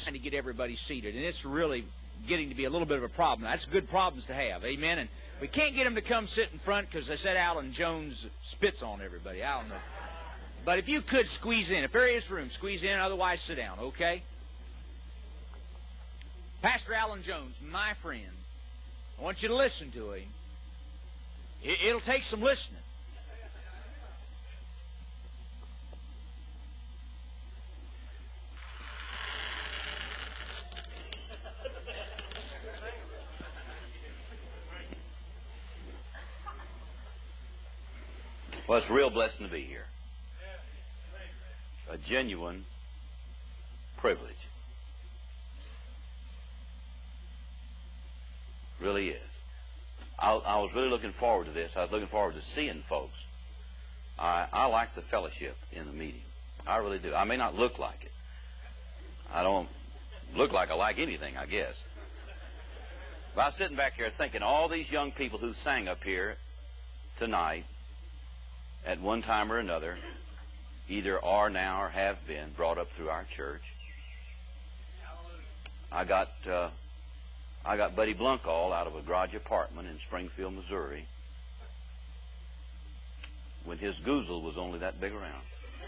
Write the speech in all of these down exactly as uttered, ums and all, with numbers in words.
to get everybody seated, and it's really getting to be a little bit of a problem. That's good problems to have, amen? And we can't get them to come sit in front because they said Alan Jones spits on everybody. I don't know. But if you could squeeze in, if there is room, squeeze in, otherwise sit down, okay? Pastor Alan Jones, my friend, I want you to listen to him. It'll take some listening. Well, it's a real blessing to be here. A genuine privilege. Really is. I, I was really looking forward to this. I was looking forward to seeing folks. I, I like the fellowship in the meeting. I really do. I may not look like it. I don't look like I like anything, I guess. But I was sitting back here thinking, all these young people who sang up here tonight, at one time or another, either are now or have been brought up through our church. I got uh, I got Buddy Blunkall out of a garage apartment in Springfield, Missouri, when his goozle was only that big around.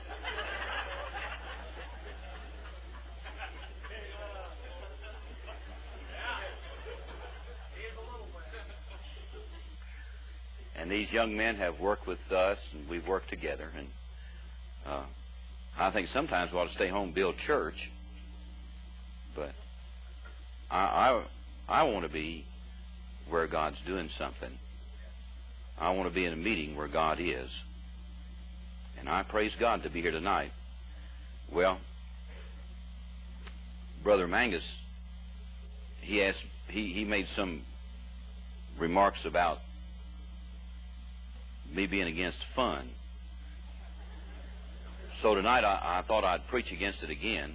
And these young men have worked with us, and we've worked together. And uh, I think sometimes we ought to stay home and build church. But I, I, I want to be where God's doing something. I want to be in a meeting where God is. And I praise God to be here tonight. Well, Brother Mangus, he asked, he, he made some remarks about me being against fun. So tonight I, I thought I'd preach against it again.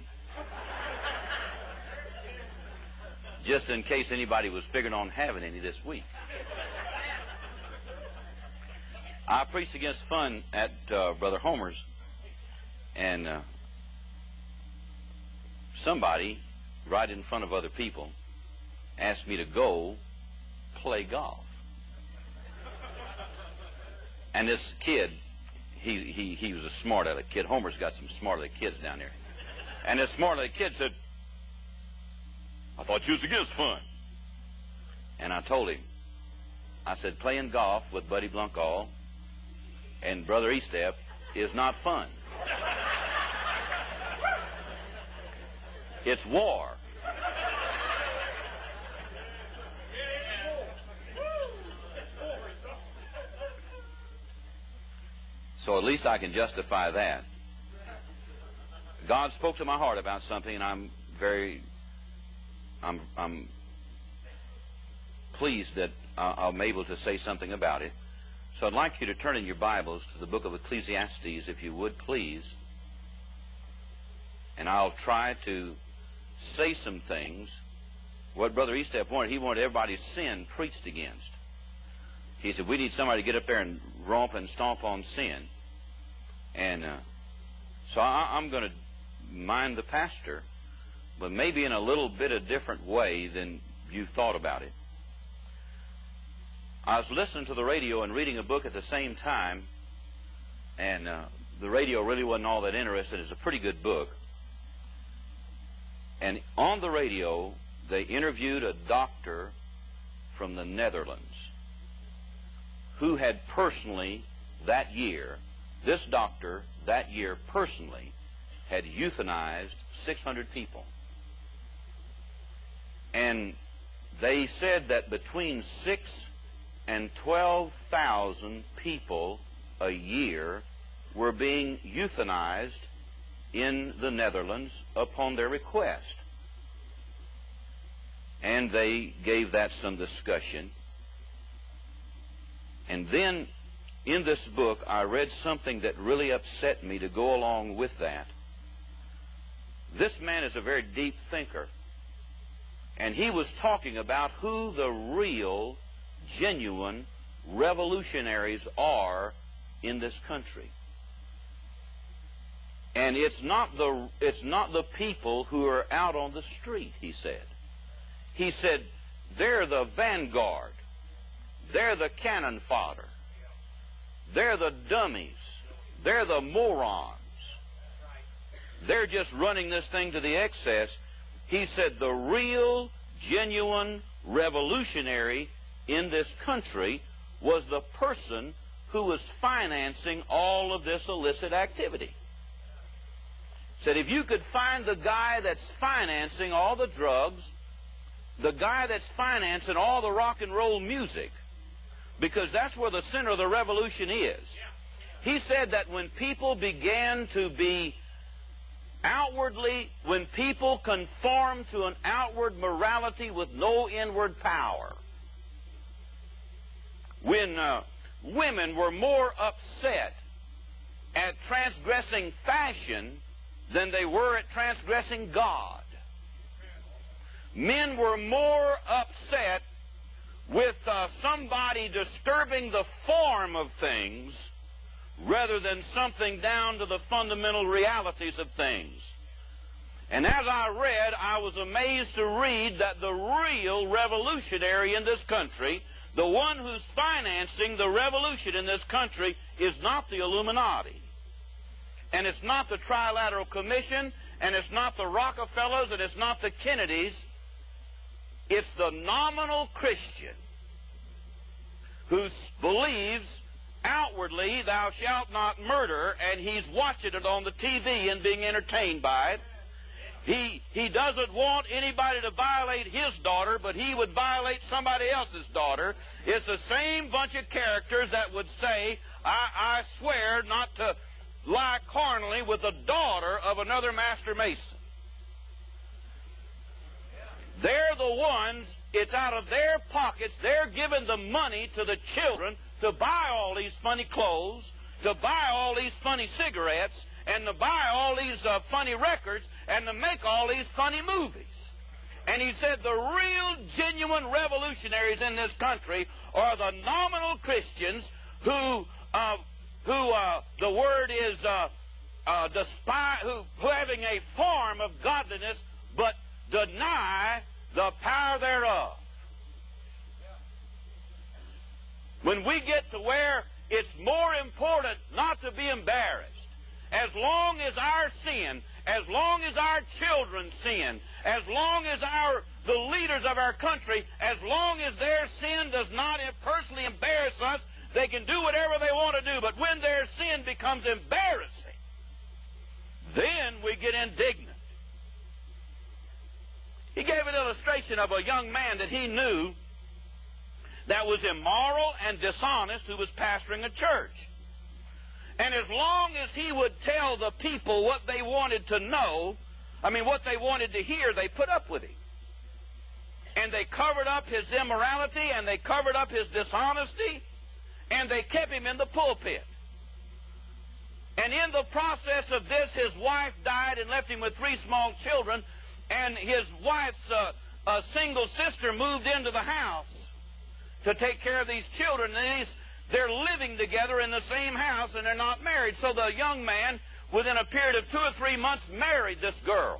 Just in case anybody was figuring on having any this week. I preached against fun at uh, Brother Homer's, and uh, somebody, right in front of other people, asked me to go play golf. And this kid, he, he, he was a smart-aleck kid. Homer's got some smart-aleck kids down there. And this smart-aleck kid said, I thought you was against fun. And I told him, I said, playing golf with Buddy Blunkall and Brother Estep is not fun. It's war. So at least I can justify that. God spoke to my heart about something, and I'm very, I'm, I'm pleased that uh, I'm able to say something about it. So I'd like you to turn in your Bibles to the book of Ecclesiastes, if you would, please. And I'll try to say some things. What Brother Estep wanted, he wanted everybody's sin preached against. He said, we need somebody to get up there and romp and stomp on sin. And uh, so I, I'm going to mind the pastor, but maybe in a little bit of different way than you thought about it. I was listening to the radio and reading a book at the same time, and uh, the radio really wasn't all that interested. It's a pretty good book. And on the radio, they interviewed a doctor from the Netherlands who had personally, that year, this doctor, that year, personally, had euthanized six hundred people. And they said that between six and twelve thousand people a year were being euthanized in the Netherlands upon their request. And they gave that some discussion. And then in this book, I read something that really upset me to go along with that. This man is a very deep thinker. And he was talking about who the real, genuine revolutionaries are in this country. And it's not the it's not the people who are out on the street, he said. He said, they're the vanguard. They're the cannon fodder. They're the dummies. They're the morons. They're just running this thing to the excess. He said the real, genuine revolutionary in this country was the person who was financing all of this illicit activity. Said if you could find the guy that's financing all the drugs, the guy that's financing all the rock and roll music, because that's where the center of the revolution is. He said that when people began to be outwardly, when people conform to an outward morality with no inward power, when uh, women were more upset at transgressing fashion than they were at transgressing God. Men were more upset with uh, somebody disturbing the form of things rather than something down to the fundamental realities of things. And as I read, I was amazed to read that the real revolutionary in this country, the one who's financing the revolution in this country, is not the Illuminati. And it's not the Trilateral Commission, and it's not the Rockefellers, and it's not the Kennedys. It's the nominal Christian who believes outwardly, thou shalt not murder, and he's watching it on the T V and being entertained by it. He, he doesn't want anybody to violate his daughter, but he would violate somebody else's daughter. It's the same bunch of characters that would say, I, I swear not to lie carnally with the daughter of another master mason. They're the ones, it's out of their pockets, they're giving the money to the children to buy all these funny clothes, to buy all these funny cigarettes, and to buy all these uh, funny records, and to make all these funny movies. And he said the real, genuine revolutionaries in this country are the nominal Christians who, uh, who uh, the word is, uh, uh, despise, who, who having a form of godliness, but deny the power thereof. When we get to where it's more important not to be embarrassed, as long as our sin, as long as our children sin, as long as our the leaders of our country, as long as their sin does not personally embarrass us, they can do whatever they want to do. But when their sin becomes embarrassing, then we get indignant. He gave an illustration of a young man that he knew that was immoral and dishonest who was pastoring a church. And as long as he would tell the people what they wanted to know, I mean what they wanted to hear, they put up with him. And they covered up his immorality, and they covered up his dishonesty, and they kept him in the pulpit. And in the process of this, his wife died and left him with three small children, and his wife's uh, uh, single sister moved into the house to take care of these children. And these, they're living together in the same house, and they're not married. So the young man, within a period of two or three months, married this girl.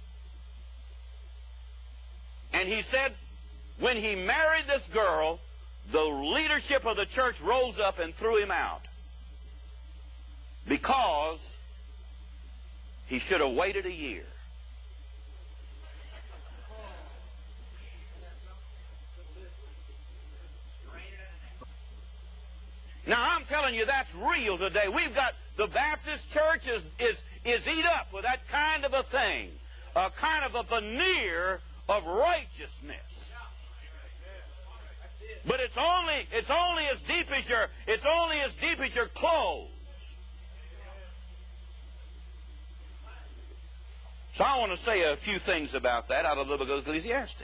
And he said, when he married this girl, the leadership of the church rose up and threw him out. Because he should have waited a year. Now, I'm telling you, that's real today. We've got, the Baptist church is, is, is eat up with that kind of a thing, a kind of a veneer of righteousness. But it's only, it's only as deep as your, it's only as deep as your clothes. So I want to say a few things about that out of the book of Ecclesiastes.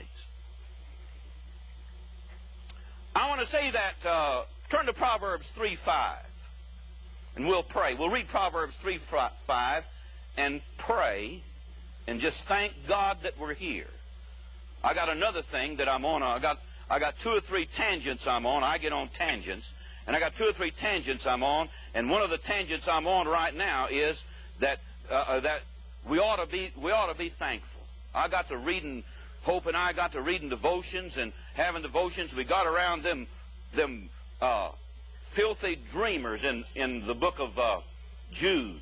I want to say that, uh, turn to Proverbs three five, and we'll pray. We'll read Proverbs three five and pray and just thank God that we're here. I got another thing that I'm on. I got, I got two or three tangents I'm on. I get on tangents. And I got two or three tangents I'm on. And one of the tangents I'm on right now is that uh, that we ought to be we ought to be thankful. I got to reading, Hope and I got to reading devotions and having devotions. We got around them them uh, filthy dreamers in in the book of uh, Jude.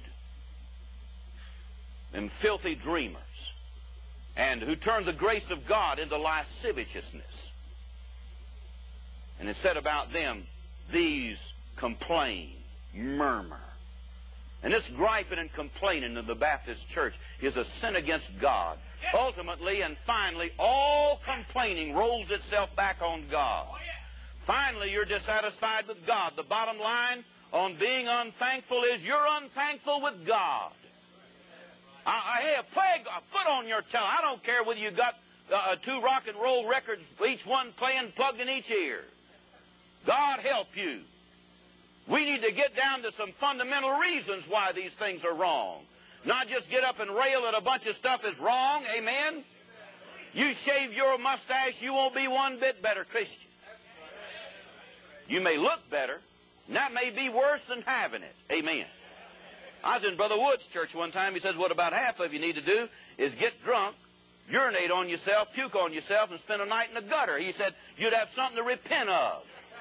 Them filthy dreamers, and who turned the grace of God into lasciviousness. And it said about them, these complain, murmur. And this griping and complaining in the Baptist church is a sin against God. Ultimately and finally, all complaining rolls itself back on God. Finally, you're dissatisfied with God. The bottom line on being unthankful is you're unthankful with God. I, I, hey, a plague, a foot on your tongue. I don't care whether you got uh, two rock and roll records, each one playing plugged in each ear. God help you. We need to get down to some fundamental reasons why these things are wrong. Not just get up and rail that a bunch of stuff is wrong. Amen? You shave your mustache, you won't be one bit better Christian. You may look better, and that may be worse than having it. Amen. I was in Brother Wood's church one time. He says, what about half of you need to do is get drunk, urinate on yourself, puke on yourself, and spend a night in the gutter. He said, you'd have something to repent of.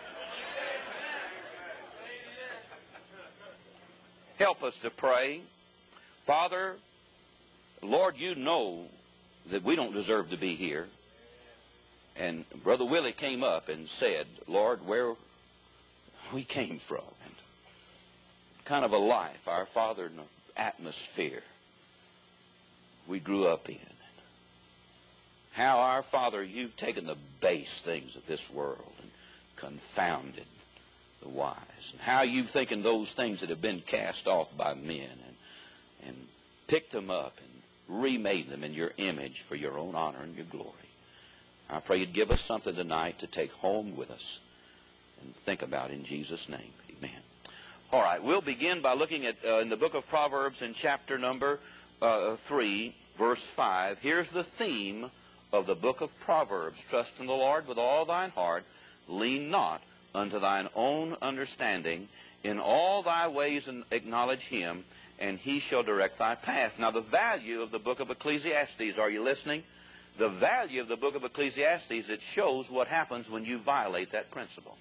Help us to pray. Father, Lord, you know that we don't deserve to be here. And Brother Willie came up and said, Lord, where we came from, and kind of a life, our father in the atmosphere we grew up in. How, our Father, you've taken the base things of this world and confounded the wise. And how you've taken those things that have been cast off by men and, and picked them up and remade them in your image for your own honor and your glory. I pray you'd give us something tonight to take home with us and think about in Jesus' name. Amen. All right, we'll begin by looking at uh, in the book of Proverbs in chapter number uh, three, verse five. Here's the theme of the book of Proverbs. Trust in the Lord with all thine heart. Lean not unto thine own understanding. In all thy ways and acknowledge him, and he shall direct thy path. Now, the value of the book of Ecclesiastes, are you listening? The value of the book of Ecclesiastes, it shows what happens when you violate that principle.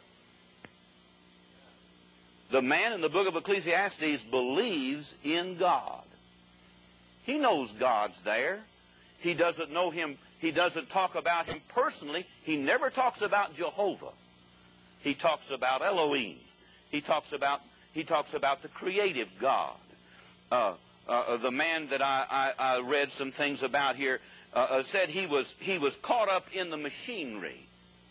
The man in the book of Ecclesiastes believes in God. He knows God's there. He doesn't know him. He doesn't talk about him personally. He never talks about Jehovah. He talks about Elohim. He talks about he talks about the creative God. Uh, uh, the man that I, I, I read some things about here uh, uh, said he was he was caught up in the machinery.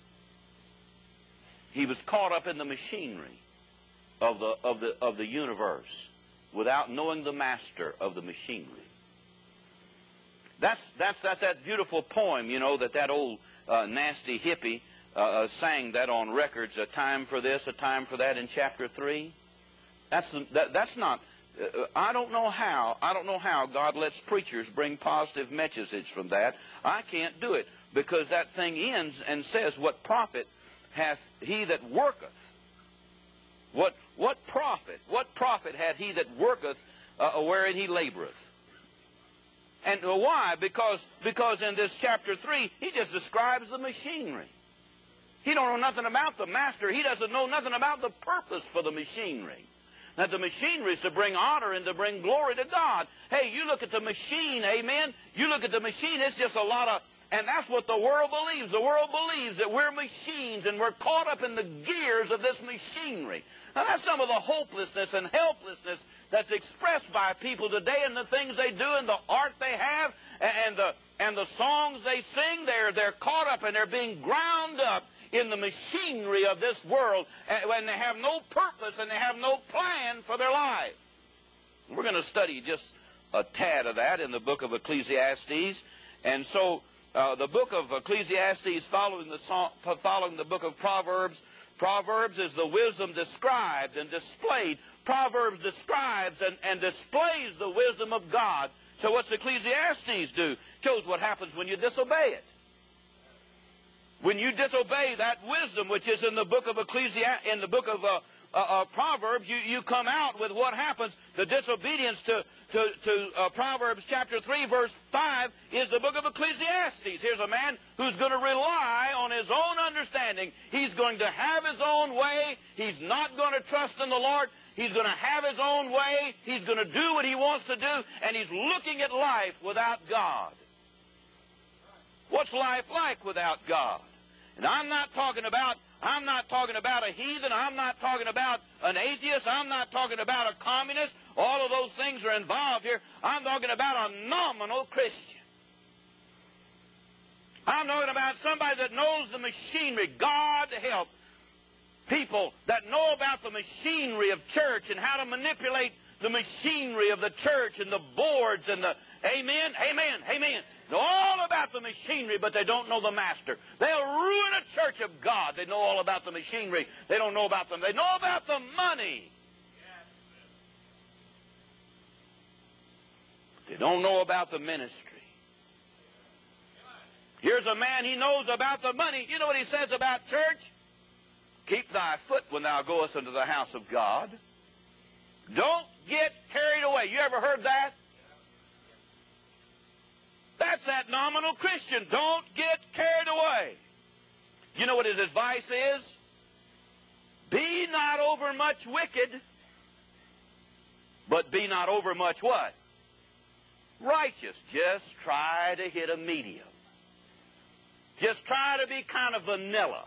He was caught up in the machinery of the of the of the universe without knowing the master of the machinery. That's that's that's that beautiful poem, you know, that that old uh, nasty hippie uh, uh, sang that on records. A time for this, a time for that in chapter three. That's that, that's not. Uh, I don't know how. I don't know how God lets preachers bring positive messages from that. I can't do it because that thing ends and says, "What profit hath he that worketh?" What what profit? What profit had he that worketh uh, wherein he laboreth? And why? Because because in this chapter three, he just describes the machinery. He don't know nothing about the master. He doesn't know nothing about the purpose for the machinery. That the machinery is to bring honor and to bring glory to God. Hey, you look at the machine, amen? You look at the machine, it's just a lot of... And that's what the world believes. The world believes that we're machines and we're caught up in the gears of this machinery. Now, that's some of the hopelessness and helplessness that's expressed by people today in the things they do and the art they have and the and the songs they sing. They're, they're caught up and they're being ground up in the machinery of this world, and they have no purpose and they have no plan for their life. We're going to study just a tad of that in the book of Ecclesiastes. And so uh, the book of Ecclesiastes following the, song, following the book of Proverbs. Proverbs is the wisdom described and displayed. Proverbs describes and, and displays the wisdom of God. So what's Ecclesiastes do? It shows what happens when you disobey it. When you disobey that wisdom which is in the book of Ecclesiastes, in the book of uh, uh, uh, Proverbs, you, you come out with what happens. The disobedience to, to, to uh, Proverbs chapter three, verse five, is the book of Ecclesiastes. Here's a man who's going to rely on his own understanding. He's going to have his own way. He's not going to trust in the Lord. He's going to have his own way. He's going to do what he wants to do. And he's looking at life without God. What's life like without God? And I'm not talking about I'm not talking about a heathen. I'm not talking about an atheist. I'm not talking about a communist. All of those things are involved here. I'm talking about a nominal Christian. I'm talking about somebody that knows the machinery. God help people that know about the machinery of church and how to manipulate the machinery of the church and the boards and the... Amen, amen, amen. Know all about the machinery, but they don't know the master. They'll ruin a church of God. They know all about the machinery. They don't know about them. They know about the money. They don't know about the ministry. Here's a man, he knows about the money. You know what he says about church? Keep thy foot when thou goest into the house of God. Don't get carried away. You ever heard that? That's that nominal Christian. Don't get carried away. You know what his advice is? Be not overmuch wicked, but be not overmuch what? Righteous. Just try to hit a medium. Just try to be kind of vanilla.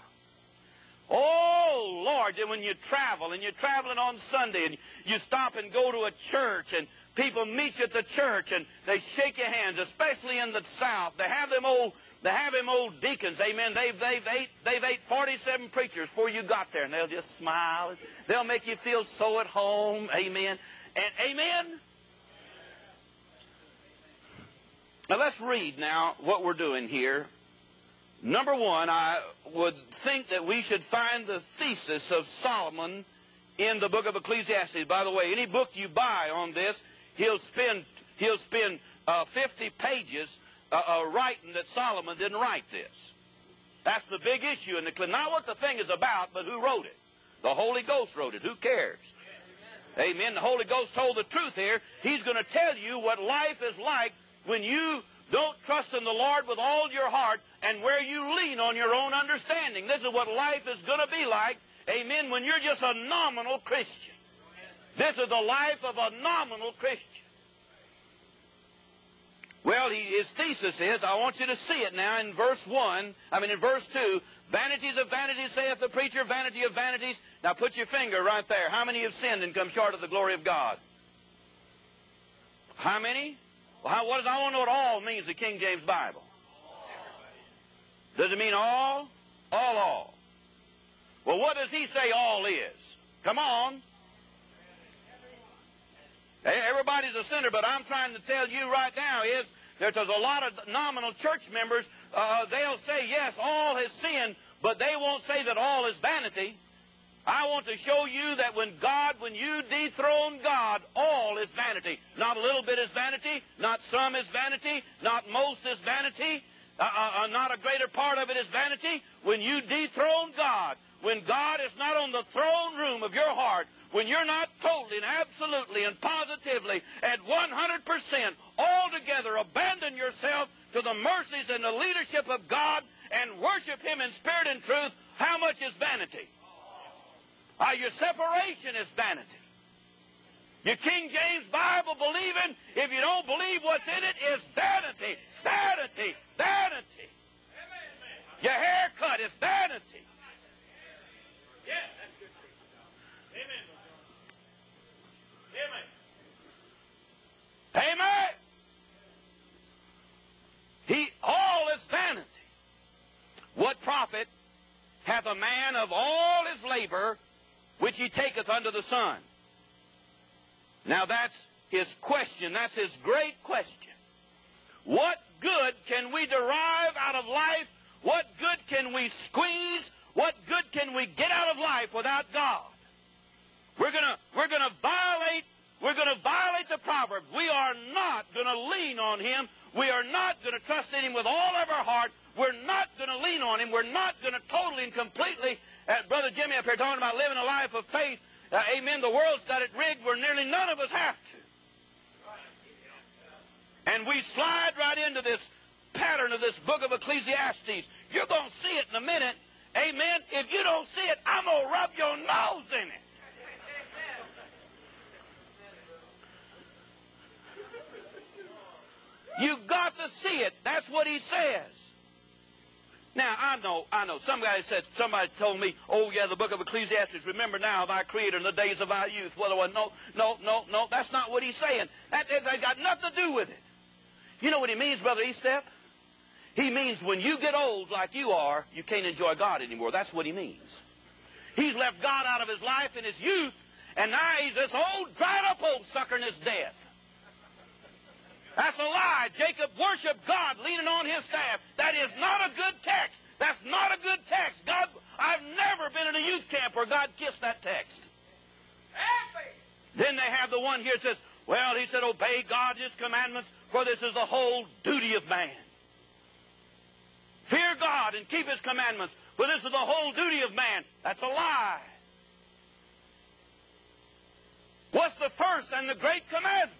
Oh, Lord, when you travel and you're traveling on Sunday and you stop and go to a church and people meet you at the church and they shake your hands, especially in the South. They have them old, they have them old deacons, amen. They've, they've, ate, they've ate forty-seven preachers before you got there, and they'll just smile. They'll make you feel so at home, amen. And amen. Now let's read now what we're doing here. Number one, I would think that we should find the thesis of Solomon in the book of Ecclesiastes. By the way, any book you buy on this, he'll spend he'll spend uh, fifty pages uh, uh, writing that Solomon didn't write this. That's the big issue in the not what the thing is about, but who wrote it. The Holy Ghost wrote it. Who cares? Amen. Amen. The Holy Ghost told the truth here. He's going to tell you what life is like when you don't trust in the Lord with all your heart and where you lean on your own understanding. This is what life is going to be like, amen, when you're just a nominal Christian. This is the life of a nominal Christian. Well, he, his thesis is, I want you to see it now in verse one, I mean in verse two, vanities of vanities, saith the preacher, vanity of vanities. Now put your finger right there. How many have sinned and come short of the glory of God? How many? Well, how, what does, I want to know what all means, the King James Bible. Does it mean all? All, all. Well, what does he say all is? Come on. Everybody's a sinner, but I'm trying to tell you right now is that there's a lot of nominal church members, uh, they'll say, yes, all has sinned, but they won't say that all is vanity. I want to show you that when God, when you dethrone God, all is vanity. Not a little bit is vanity, not some is vanity, not most is vanity, uh, uh, not a greater part of it is vanity. When you dethrone God, when God is not on the throne room of your heart, when you're not totally and absolutely and positively at one hundred percent altogether abandon yourself to the mercies and the leadership of God and worship Him in spirit and truth, how much is vanity? Uh, your separation is vanity. Your King James Bible believing, if you don't believe what's in it, is vanity. Vanity. Vanity. Your haircut is vanity. Yeah, that's good. Amen. Amen. Amen. He, all is vanity. What profit hath a man of all his labor which he taketh under the sun? Now that's his question. That's his great question. What good can we derive out of life? What good can we squeeze? What good can we get out of life without God? We're gonna we're gonna violate we're gonna violate the Proverbs. We are not gonna lean on Him. We are not gonna trust in Him with all of our heart. We're not gonna lean on Him. We're not gonna totally and completely, uh, Brother Jimmy up here talking about living a life of faith. Uh, amen. The world's got it rigged where nearly none of us have to. And we slide right into this pattern of this book of Ecclesiastes. You're going to see it in a minute. Amen. If you don't see it, I'm going to rub your nose in it. You've got to see it. That's what he says. Now, I know, I know. Somebody said, somebody told me, oh, yeah, the book of Ecclesiastes, remember now thy Creator in the days of thy youth. Well, no, no, no, no, that's not what he's saying. That, that got nothing to do with it. You know what he means, Brother Estep? He means when you get old like you are, you can't enjoy God anymore. That's what he means. He's left God out of his life in his youth, and now he's this old, dried-up old sucker in his death. That's a lie. Jacob worshiped God leaning on his staff. That is not a good text. That's not a good text. God, I've never been in a youth camp where God kissed that text. Happy. Then they have the one here that says, well, he said, obey God and his commandments, for this is the whole duty of man. Fear God and keep his commandments, for this is the whole duty of man. That's a lie. What's the first and the great commandment?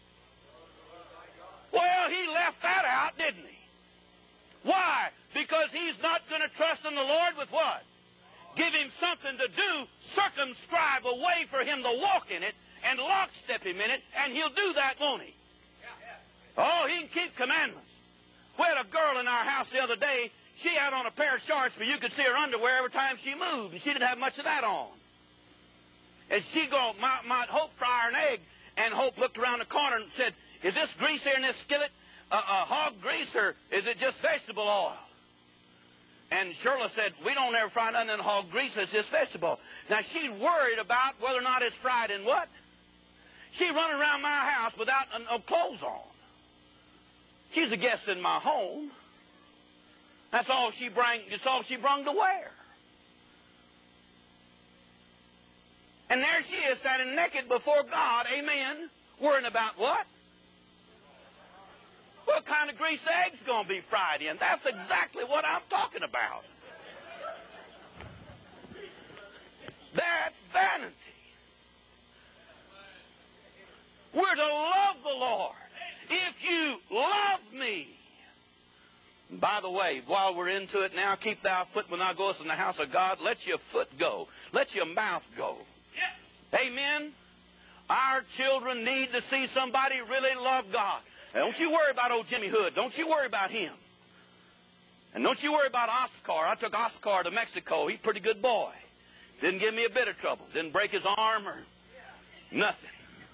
Well, he left that out, didn't he? Why? Because he's not going to trust in the Lord with what? Give him something to do, circumscribe a way for him to walk in it, and lockstep him in it, and he'll do that, won't he? Oh, he can keep commandments. We had a girl in our house the other day. She had on a pair of shorts, but you could see her underwear every time she moved, and she didn't have much of that on. And she go, my, my Hope fry her an egg, and Hope looked around the corner and said, is this grease here in this skillet uh, uh, hog grease, or is it just vegetable oil? And Shirley said, we don't ever fry nothing in hog grease, it's just vegetable. Now, she's worried about whether or not it's fried in what? She's running around my house without uh, no clothes on. She's a guest in my home. That's all she bring, it's all she brung to wear. And there she is standing naked before God, amen, worrying about what? What kind of grease egg's going to be fried in? That's exactly what I'm talking about. That's vanity. We're to love the Lord. If you love me. By the way, while we're into it now, keep thy foot when thou goest in the house of God. Let your foot go. Let your mouth go. Yep. Amen. Our children need to see somebody really love God. Don't you worry about old Jimmy Hood. Don't you worry about him. And don't you worry about Oscar. I took Oscar to Mexico. He's a pretty good boy. Didn't give me a bit of trouble. Didn't break his arm or nothing.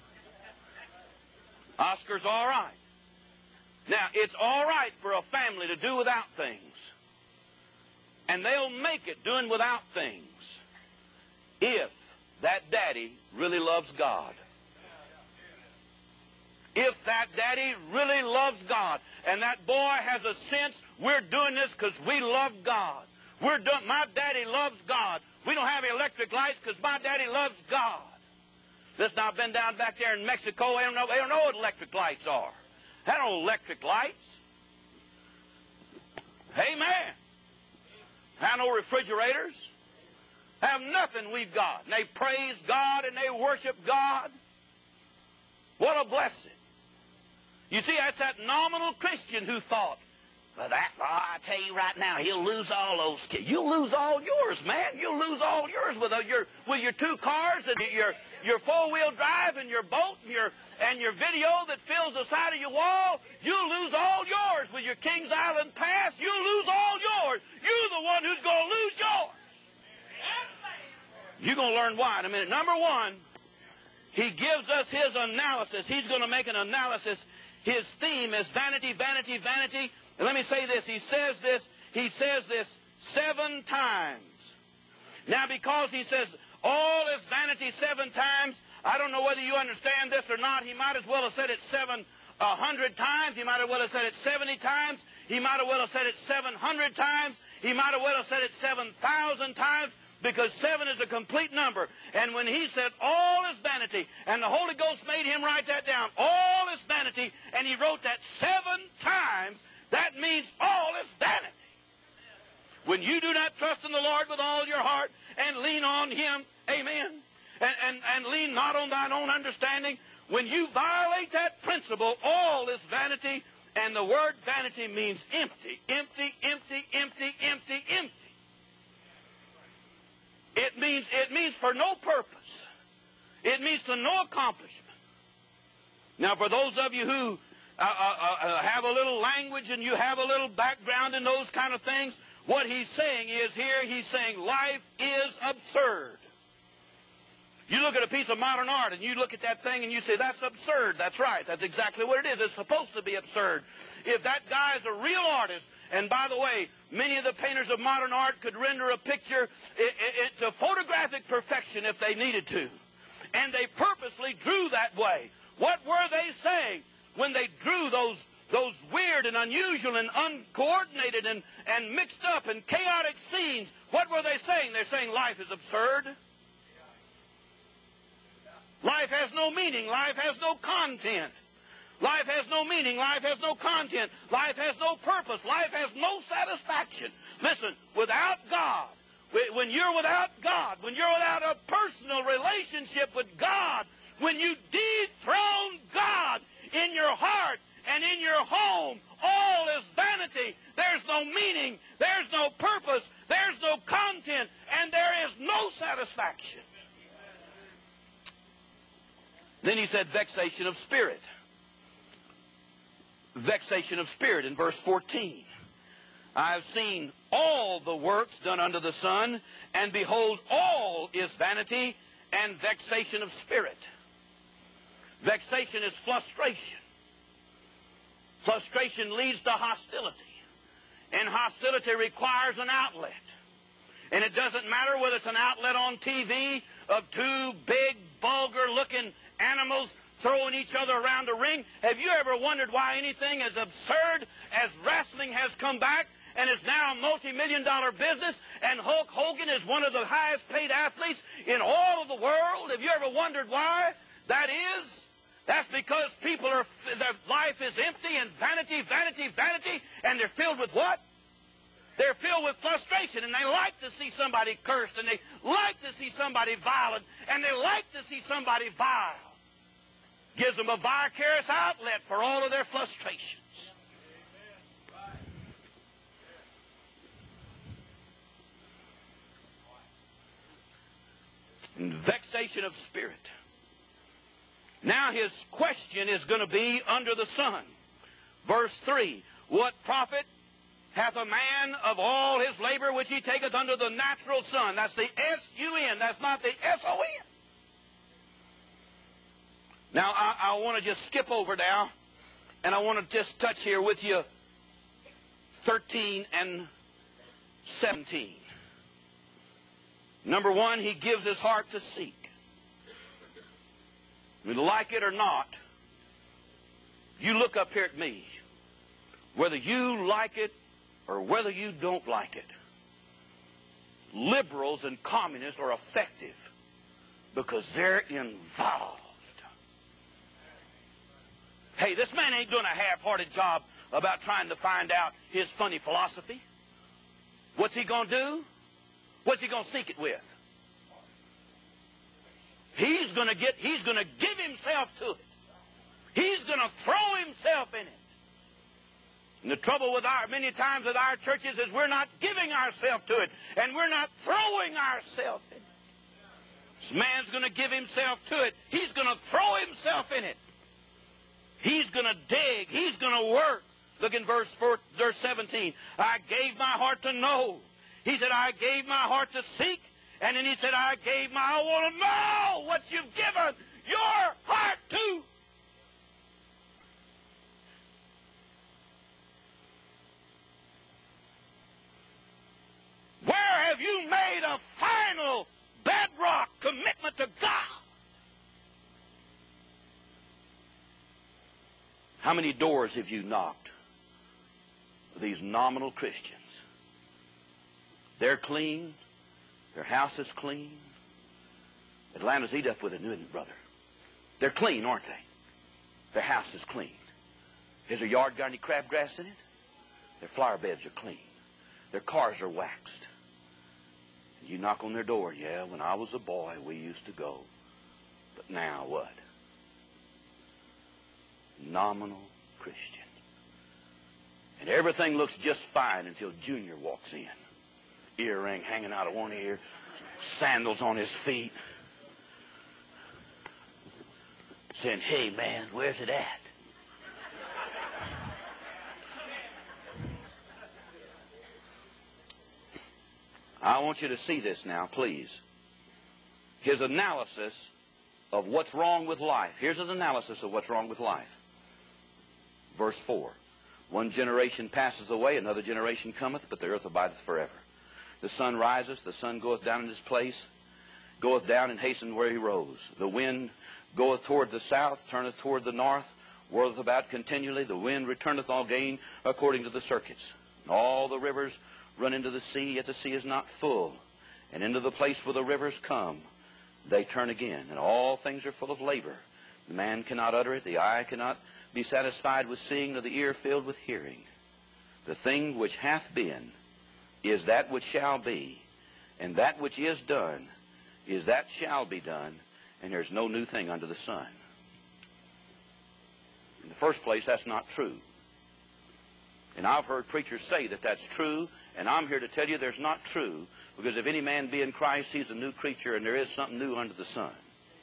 Oscar's all right. Now, it's all right for a family to do without things. And they'll make it doing without things if that daddy really loves God. If that daddy really loves God, and that boy has a sense, we're doing this because we love God. We're doing, my daddy loves God. We don't have electric lights because my daddy loves God. Listen, I've been down back there in Mexico. They don't know, they don't know what electric lights are. They don't know electric lights. Amen. Have no refrigerators. Have nothing we've got. And they praise God and they worship God. What a blessing. You see, that's that nominal Christian who thought, well, that, oh, I tell you right now, he'll lose all those kids. You'll lose all yours, man. You'll lose all yours with, uh, your, with your two cars and your, your four-wheel drive and your boat and your, and your video that fills the side of your wall. You'll lose all yours with your Kings Island pass. You'll lose all yours. You're the one who's going to lose yours. You're going to learn why in a minute. Number one, he gives us his analysis. He's going to make an analysis. His theme is vanity, vanity, vanity. And let me say this. He says this. He says this seven times. Now, because he says all is vanity seven times, I don't know whether you understand this or not. He might as well have said it seven a hundred times. He might as well have said it seventy times. He might as well have said it seven hundred times. He might as well have said it seven thousand times. Because seven is a complete number. And when he said all is vanity, and the Holy Ghost made him write that down, all is vanity, and he wrote that seven times, that means all is vanity. When you do not trust in the Lord with all your heart and lean on him, amen, and, and, and lean not on thine own understanding. When you violate that principle, all is vanity, and the word vanity means empty, empty, empty, empty, empty, empty. It means, it means for no purpose. It means to no accomplishment. Now, for those of you who uh, uh, uh, have a little language and you have a little background in those kind of things, what he's saying is here, he's saying life is absurd. You look at a piece of modern art and you look at that thing and you say, that's absurd. That's right. That's exactly what it is. It's supposed to be absurd. If that guy is a real artist, and by the way, many of the painters of modern art could render a picture it, it, to photographic perfection if they needed to. And they purposely drew that way. What were they saying when they drew those, those weird and unusual and uncoordinated and, and mixed up and chaotic scenes? What were they saying? They're saying life is absurd. Life has no meaning. Life has no content. Life has no meaning. Life has no content. Life has no purpose. Life has no satisfaction. Listen, without God, when you're without God, when you're without a personal relationship with God, when you dethrone God in your heart and in your home, all is vanity. There's no meaning. There's no purpose. There's no content. And there is no satisfaction. Then he said vexation of spirit. Vexation of spirit in verse fourteen. I have seen all the works done under the sun, and behold, all is vanity and vexation of spirit. Vexation is frustration. Frustration leads to hostility. And hostility requires an outlet. And it doesn't matter whether it's an outlet on T V of two big, vulgar-looking animals throwing each other around a ring. Have you ever wondered why anything as absurd as wrestling has come back and is now a multi-million dollar business, and Hulk Hogan is one of the highest paid athletes in all of the world? Have you ever wondered why that is? That's because people are, their life is empty and vanity, vanity, vanity, and they're filled with what? They're filled with frustration, and they like to see somebody cursed, and they like to see somebody violent, and they like to see somebody vile. Gives them a vicarious outlet for all of their frustrations. And vexation of spirit. Now his question is going to be under the sun. Verse three. What profit hath a man of all his labor which he taketh under the natural sun? That's the S U N. That's not the S O N. Now, I, I want to just skip over now, and I want to just touch here with you thirteen and seventeen. Number one, he gives his heart to seek. We like it or not, you look up here at me. Whether you like it or whether you don't like it, liberals and communists are effective because they're involved. Hey, this man ain't doing a half-hearted job about trying to find out his funny philosophy. What's he going to do? What's he going to seek it with? He's going to get, he's going to give himself to it. He's going to throw himself in it. And the trouble with our, many times with our churches is we're not giving ourselves to it, and we're not throwing ourselves in it. This man's going to give himself to it. He's going to throw himself in it. He's going to dig. He's going to work. Look in verse, four, verse seventeen. I gave my heart to know. He said, I gave my heart to seek. And then he said, I gave my, I want to know what you've given your heart to. Where have you made a final bedrock commitment to God? How many doors have you knocked with these nominal Christians? They're clean. Their house is clean. Atlanta's eat up with it, isn't it, brother? They're clean, aren't they? Their house is clean. Has their yard got any crabgrass in it? Their flower beds are clean. Their cars are waxed. You knock on their door. Yeah, when I was a boy, we used to go. But now what? Nominal Christian. And everything looks just fine until Junior walks in. Earring hanging out of one ear. Sandals on his feet. Saying, hey, man, where's it at? I want you to see this now, please. His analysis of what's wrong with life. Here's his analysis of what's wrong with life. Verse four. One generation passes away, another generation cometh, but the earth abideth forever. The sun riseth, the sun goeth down in his place, goeth down and hasteneth where he rose. The wind goeth toward the south, turneth toward the north, whirleth about continually. The wind returneth all gain according to the circuits. And all the rivers run into the sea, yet the sea is not full. And into the place where the rivers come, they turn again. And all things are full of labor. The man cannot utter it, the eye cannot be satisfied with seeing, nor the ear filled with hearing. The thing which hath been is that which shall be, and that which is done is that shall be done, and there's no new thing under the sun. In the first place, that's not true. And I've heard preachers say that that's true, and I'm here to tell you there's not true, because if any man be in Christ, he's a new creature, and there is something new under the sun.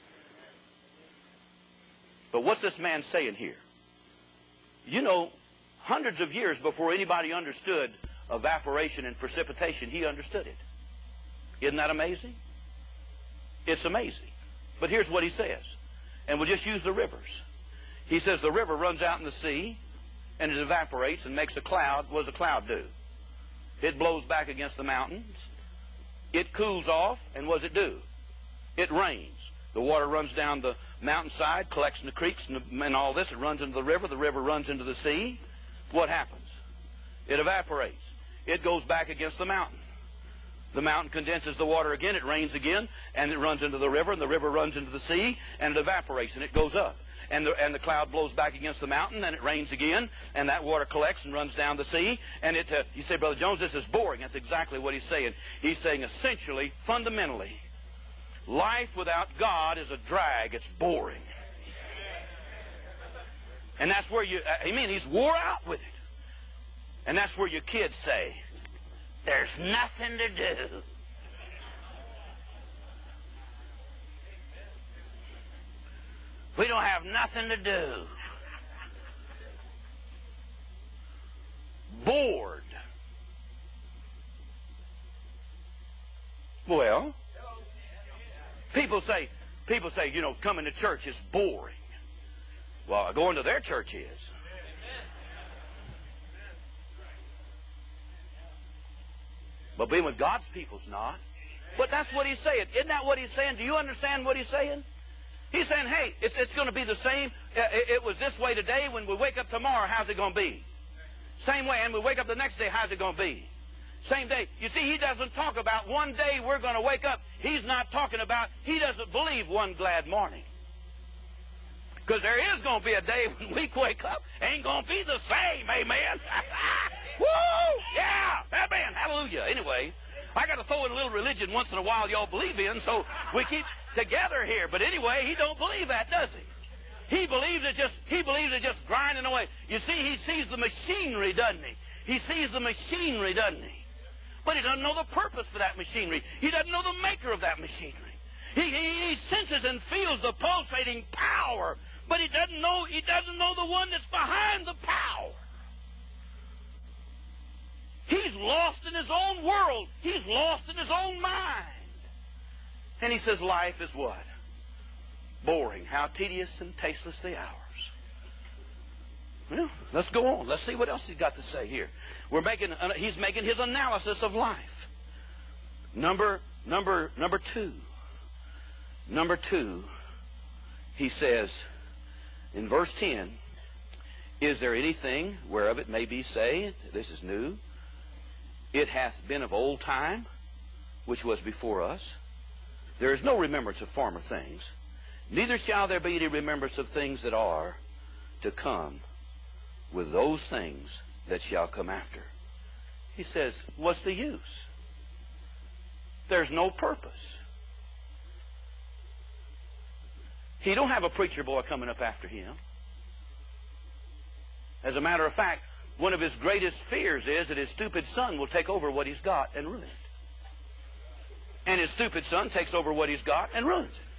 But what's this man saying here? You know, hundreds of years before anybody understood evaporation and precipitation, he understood it. Isn't that amazing? It's amazing. But here's what he says. And we'll just use the rivers. He says the river runs out in the sea, and it evaporates and makes a cloud. What does a cloud do? It blows back against the mountains. It cools off, and what does it do? It rains. The water runs down the mountainside, collects in the creeks and, the, and all this. It runs into the river. The river runs into the sea. What happens? It evaporates. It goes back against the mountain. The mountain condenses the water again. It rains again, and it runs into the river, and the river runs into the sea, and it evaporates, and it goes up. And the, and the cloud blows back against the mountain, and it rains again, and that water collects and runs down the sea. And it, uh, you say, Brother Jones, this is boring. That's exactly what he's saying. He's saying essentially, fundamentally, life without God is a drag. It's boring. And that's where you, I mean, he's wore out with it. And that's where your kids say, there's nothing to do. We don't have nothing to do. Bored. Well, people say, people say, you know, coming to church is boring. Well, going to their church is. But being with God's people's not. But that's what he's saying. Isn't that what he's saying? Do you understand what he's saying? He's saying, hey, it's, it's going to be the same. It, it was this way today. When we wake up tomorrow, how's it going to be? Same way. And we wake up the next day, how's it going to be? Same day. You see, he doesn't talk about one day we're going to wake up. He's not talking about, he doesn't believe one glad morning. Because there is going to be a day when we wake up, ain't going to be the same. Amen. Woo! Yeah! Amen. Hallelujah. Anyway, I got to throw in a little religion once in a while y'all believe in, so we keep together here. But anyway, he don't believe that, does he? He believes it just he believes it just grinding away. You see, he sees the machinery, doesn't he? He sees the machinery, doesn't he? But he doesn't know the purpose for that machinery. He doesn't know the maker of that machinery. He, he, he senses and feels the pulsating power, but he doesn't know he doesn't know the one that's behind the power. He's lost in his own world. He's lost in his own mind. And he says life is what? Boring. How tedious and tasteless the hours. Well, let's go on. Let's see what else he's got to say here. We're making. Uh, he's making his analysis of life. Number, number, number two. Number two. He says in verse ten, is there anything whereof it may be said, this is new, it hath been of old time, which was before us. There is no remembrance of former things, neither shall there be any remembrance of things that are to come with those things that shall come after. He says, what's the use? there's no purpose. He don't have a preacher boy coming up after him. As a matter of fact, one of his greatest fears is that his stupid son will take over what he's got and ruin it. And his stupid son takes over what he's got and ruins it.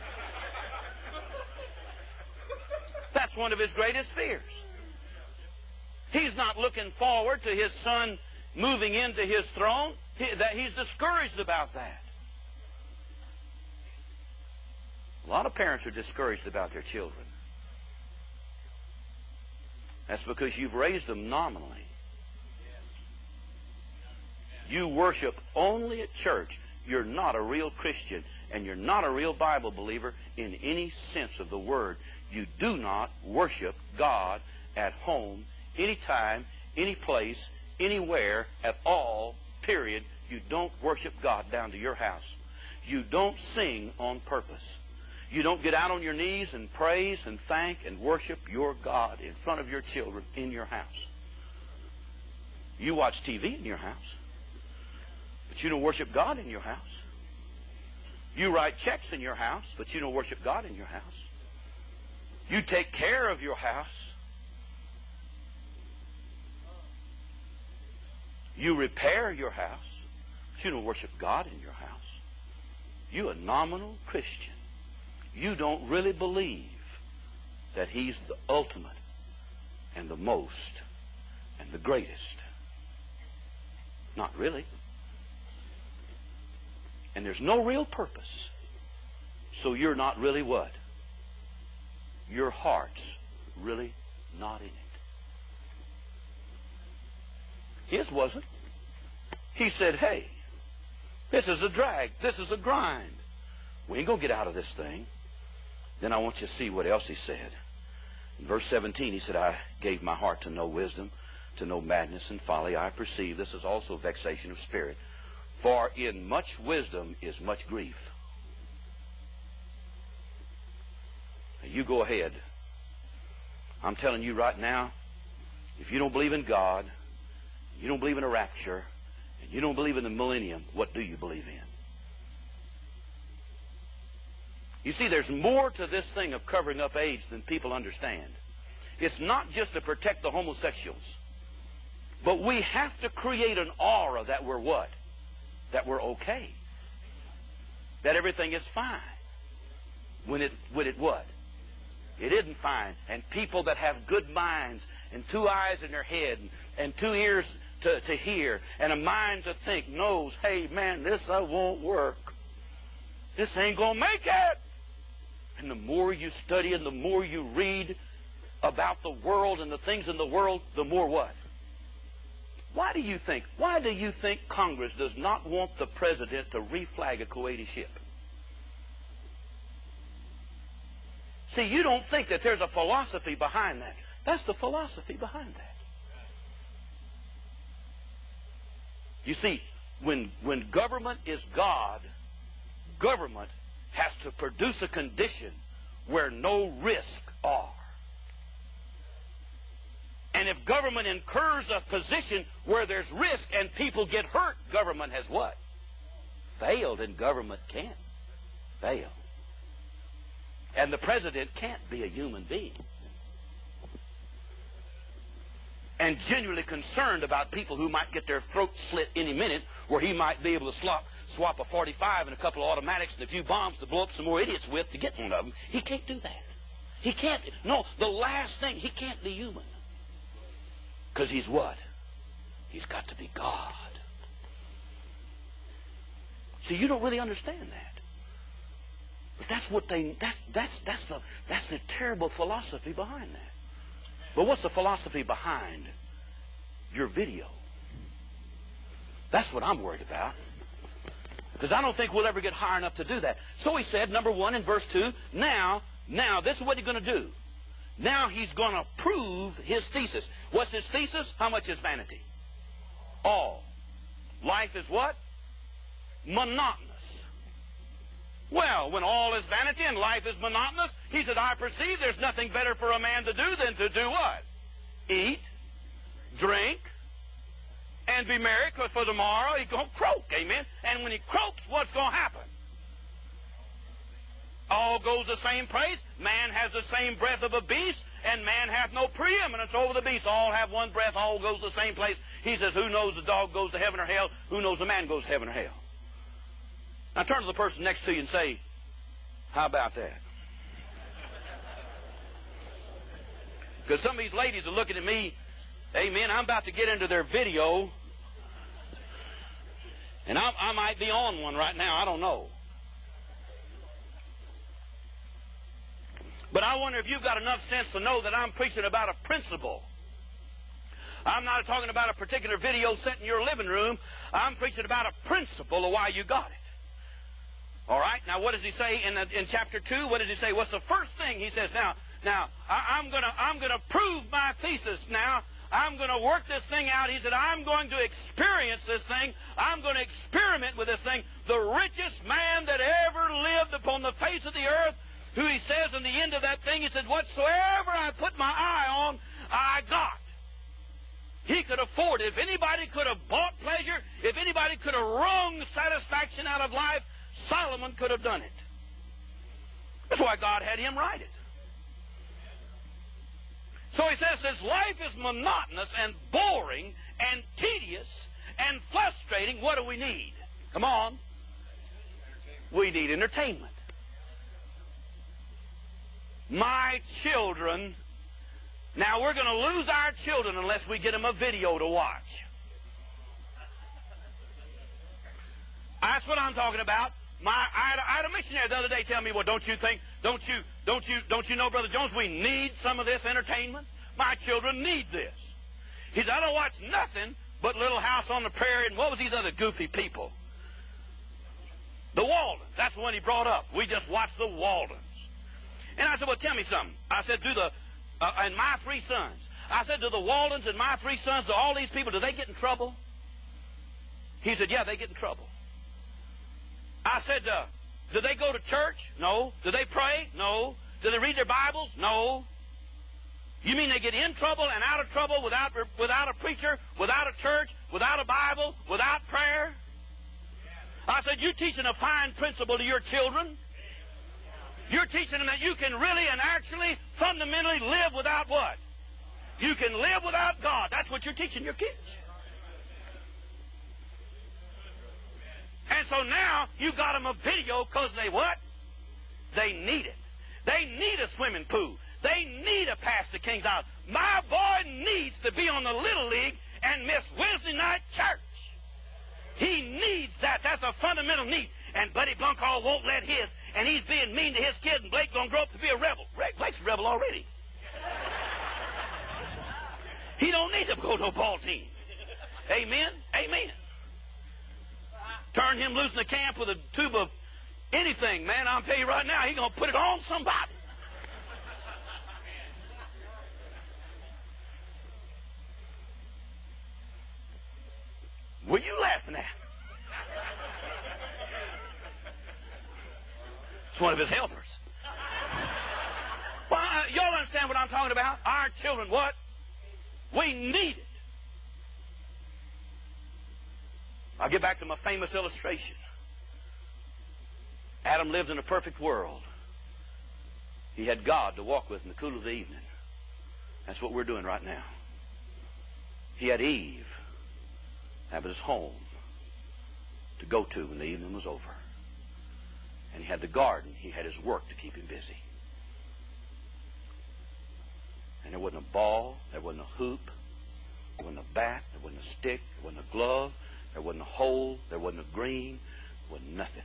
That's one of his greatest fears. He's not looking forward to his son moving into his throne. He, that he's discouraged about that. A lot of parents are discouraged about their children. That's because you've raised them nominally. You worship only at church. You're not a real Christian, and you're not a real Bible believer in any sense of the word. You do not worship God at home, anytime, any place, anywhere, at all, period. You don't worship God down to your house. You don't sing on purpose. You don't get out on your knees and praise and thank and worship your God in front of your children in your house. You watch T V in your house, but you don't worship God in your house. You write checks in your house, but you don't worship God in your house. You take care of your house. You repair your house, but you don't worship God in your house. You're a nominal Christian. You don't really believe that He's the ultimate and the most and the greatest. Not really. And there's no real purpose. So you're not really what? Your heart's really not in it. His wasn't. He said, hey, this is a drag. This is a grind. We ain't going to get out of this thing. Then I want you to see what else he said. In verse seventeen, he said, I gave my heart to know wisdom, to know madness and folly. I perceive this is also vexation of spirit. For in much wisdom is much grief. Now you go ahead. I'm telling you right now, if you don't believe in God, you don't believe in a rapture, and you don't believe in the millennium, what do you believe in? You see, there's more to this thing of covering up AIDS than people understand. It's not just to protect the homosexuals, but we have to create an aura that we're what? That we're okay. That everything is fine. When it, when it what? It isn't fine. And people that have good minds and two eyes in their head and, and two ears to, to hear and a mind to think knows, hey, man, this uh, won't work. This ain't going to make it. And the more you study and the more you read about the world and the things in the world, the more what? Why do you think? Why do you think Congress does not want the president to reflag a Kuwaiti ship? See, you don't think that there's a philosophy behind that. That's the philosophy behind that. You see, when, when government is God, government has to produce a condition where no risks are. And if government incurs a position where there's risk and people get hurt, government has what? Failed, and government can't fail. And the president can't be a human being. And genuinely concerned about people who might get their throat slit any minute, where he might be able to swap, swap a forty-five and a couple of automatics and a few bombs to blow up some more idiots with to get one of them. He can't do that. He can't. No, the last thing, he can't be human. Because he's what? He's got to be God. See, you don't really understand that. But that's what they, that's, that's, that's, the, that's the terrible philosophy behind that. But what's the philosophy behind your video? That's what I'm worried about. Because I don't think we'll ever get high enough to do that. So he said, number one, in verse two, now, now, this is what he's going to do. Now he's going to prove his thesis. What's his thesis? How much is vanity? All. Life is what? Monotonous. Well, when all is vanity and life is monotonous, he said, I perceive there's nothing better for a man to do than to do what? Eat, drink, and be merry, because for tomorrow he's going to croak. Amen. And when he croaks, what's going to happen? All goes the same place. Man has the same breath of a beast, and man hath no preeminence over the beast. All have one breath, all goes the same place. He says, who knows the dog goes to heaven or hell? Who knows the man goes to heaven or hell? Now turn to the person next to you and say, how about that? Because some of these ladies are looking at me, amen, I'm about to get into their video, and I, I might be on one right now. I don't know. But I wonder if you've got enough sense to know that I'm preaching about a principle. I'm not talking about a particular video set in your living room. I'm preaching about a principle of why you got it. All right? Now, what does he say in, the, in chapter two? What does he say? What's the first thing? He says, now, now I, I'm going to I'm going to prove my thesis now. I'm going to work this thing out. He said, I'm going to experience this thing. I'm going to experiment with this thing. The richest man that ever lived upon the face of the earth, who he says in the end of that thing, he said, whatsoever I put my eye on, I got. He could afford it. If anybody could have bought pleasure, if anybody could have wrung satisfaction out of life, Solomon could have done it. That's why God had him write it. So he says, since life is monotonous and boring and tedious and frustrating, what do we need? Come on. We need entertainment. My children, now we're going to lose our children unless we get them a video to watch. That's what I'm talking about. My, I, had a, I had a missionary the other day tell me, well, don't you think, don't you, don't you, don't you know, Brother Jones, we need some of this entertainment? My children need this. He said, I don't watch nothing but Little House on the Prairie and what was these other goofy people? The Waldens. That's the one he brought up. We just watched the Waldens. And I said, well, tell me something. I said, do the, uh, and my three sons. I said, do the Waldens and my three sons, do all these people, do they get in trouble? He said, yeah, they get in trouble. I said, uh, do they go to church? No. Do they pray? No. Do they read their Bibles? No. You mean they get in trouble and out of trouble without, without a preacher, without a church, without a Bible, without prayer? I said, you're teaching a fine principle to your children. You're teaching them that you can really and actually, fundamentally live without what? You can live without God. That's what you're teaching your kids. And so now you got them a video because they what? They need it. They need a swimming pool. They need a pass to Kings Island. My boy needs to be on the Little League and miss Wednesday night church. He needs that. That's a fundamental need. And Buddy Blunkall won't let his, and he's being mean to his kid, and Blake's going to grow up to be a rebel. Blake's a rebel already. He don't need to go to a ball team. Amen? Amen. Turn him loose in the camp with a tube of anything, man. I'll tell you right now, he's going to put it on somebody. What are you laughing at? It's one of his helpers. Well, uh, y'all understand what I'm talking about? Our children, what? We need it. I'll get back to my famous illustration. Adam lived in a perfect world. He had God to walk with in the cool of the evening. That's what we're doing right now. He had Eve. That was his home to go to when the evening was over. And he had the garden. He had his work to keep him busy. And there wasn't a ball. There wasn't a hoop. There wasn't a bat. There wasn't a stick. There wasn't a glove. There wasn't a hole. There wasn't a green. There wasn't nothing.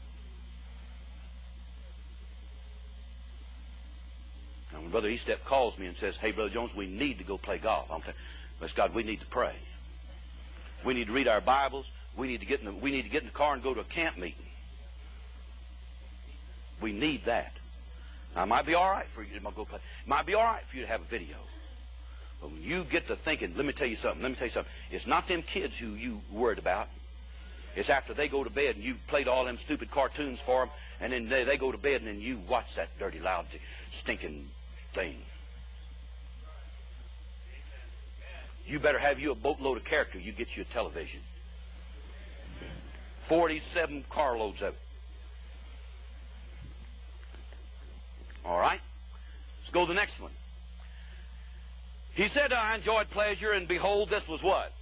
Now, when Brother Eastep calls me and says, hey, Brother Jones, we need to go play golf, I'm saying, bless God, we need to pray. We need to read our Bibles. We need to get in the, we need to get in the car and go to a camp meeting. We need that. Now, it might be all right for you to go play. It might be all right for you to have a video. But when you get to thinking, let me tell you something, let me tell you something. It's not them kids who you worried about. It's after they go to bed and you played all them stupid cartoons for them, and then they, they go to bed and then you watch that dirty, lousy, stinking thing. you better have you a boatload of character. You get you a television. forty-seven carloads of it. All right? Let's go to the next one. He said, I enjoyed pleasure, and behold, this was what?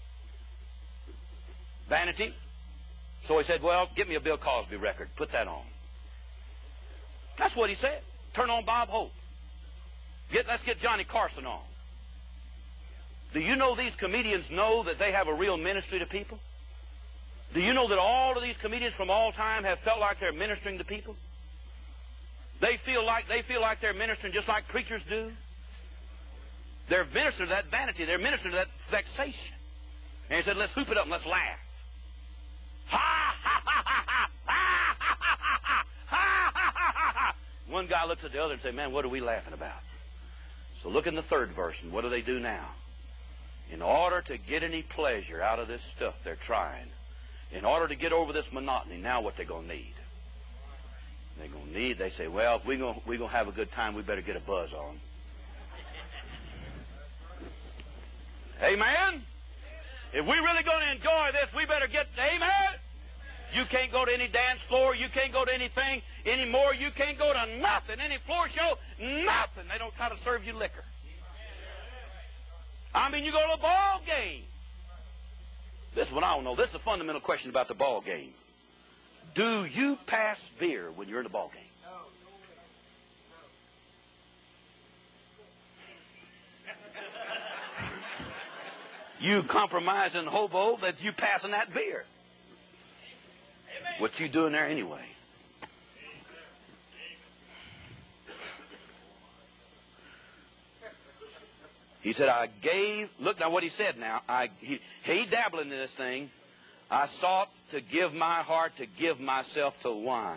Vanity. So he said, well, get me a Bill Cosby record. Put that on. That's what he said. Turn on Bob Hope. Get, let's get Johnny Carson on. Do you know these comedians know that they have a real ministry to people? Do you know that all of these comedians from all time have felt like they're ministering to people? They feel like they feel like they're ministering just like preachers do. They're ministering to that vanity. They're ministering to that vexation. And he said, let's hoop it up and let's laugh. Ha ha ha ha ha ha ha ha ha ha ha. One guy looks at the other and says, man, what are we laughing about? So look in the third verse, and what do they do now? In order to get any pleasure out of this stuff they're trying, in order to get over this monotony, now what they're going to need? They're going to need, they say, well, if we're going we're going to have a good time, we better get a buzz on. Amen? If we're really going to enjoy this, we better get, amen? You can't go to any dance floor. You can't go to anything anymore. You can't go to nothing, any floor show, nothing. They don't try to serve you liquor. I mean, you go to a ball game. This is what I don't know. This is a fundamental question about the ball game. Do you pass beer when you're in the ball game? You compromising hobo that you passing that beer. What you doing there anyway? He said, I gave, look now what he said now. I, he, he dabbling in this thing. I sought to give my heart, to give myself to wine.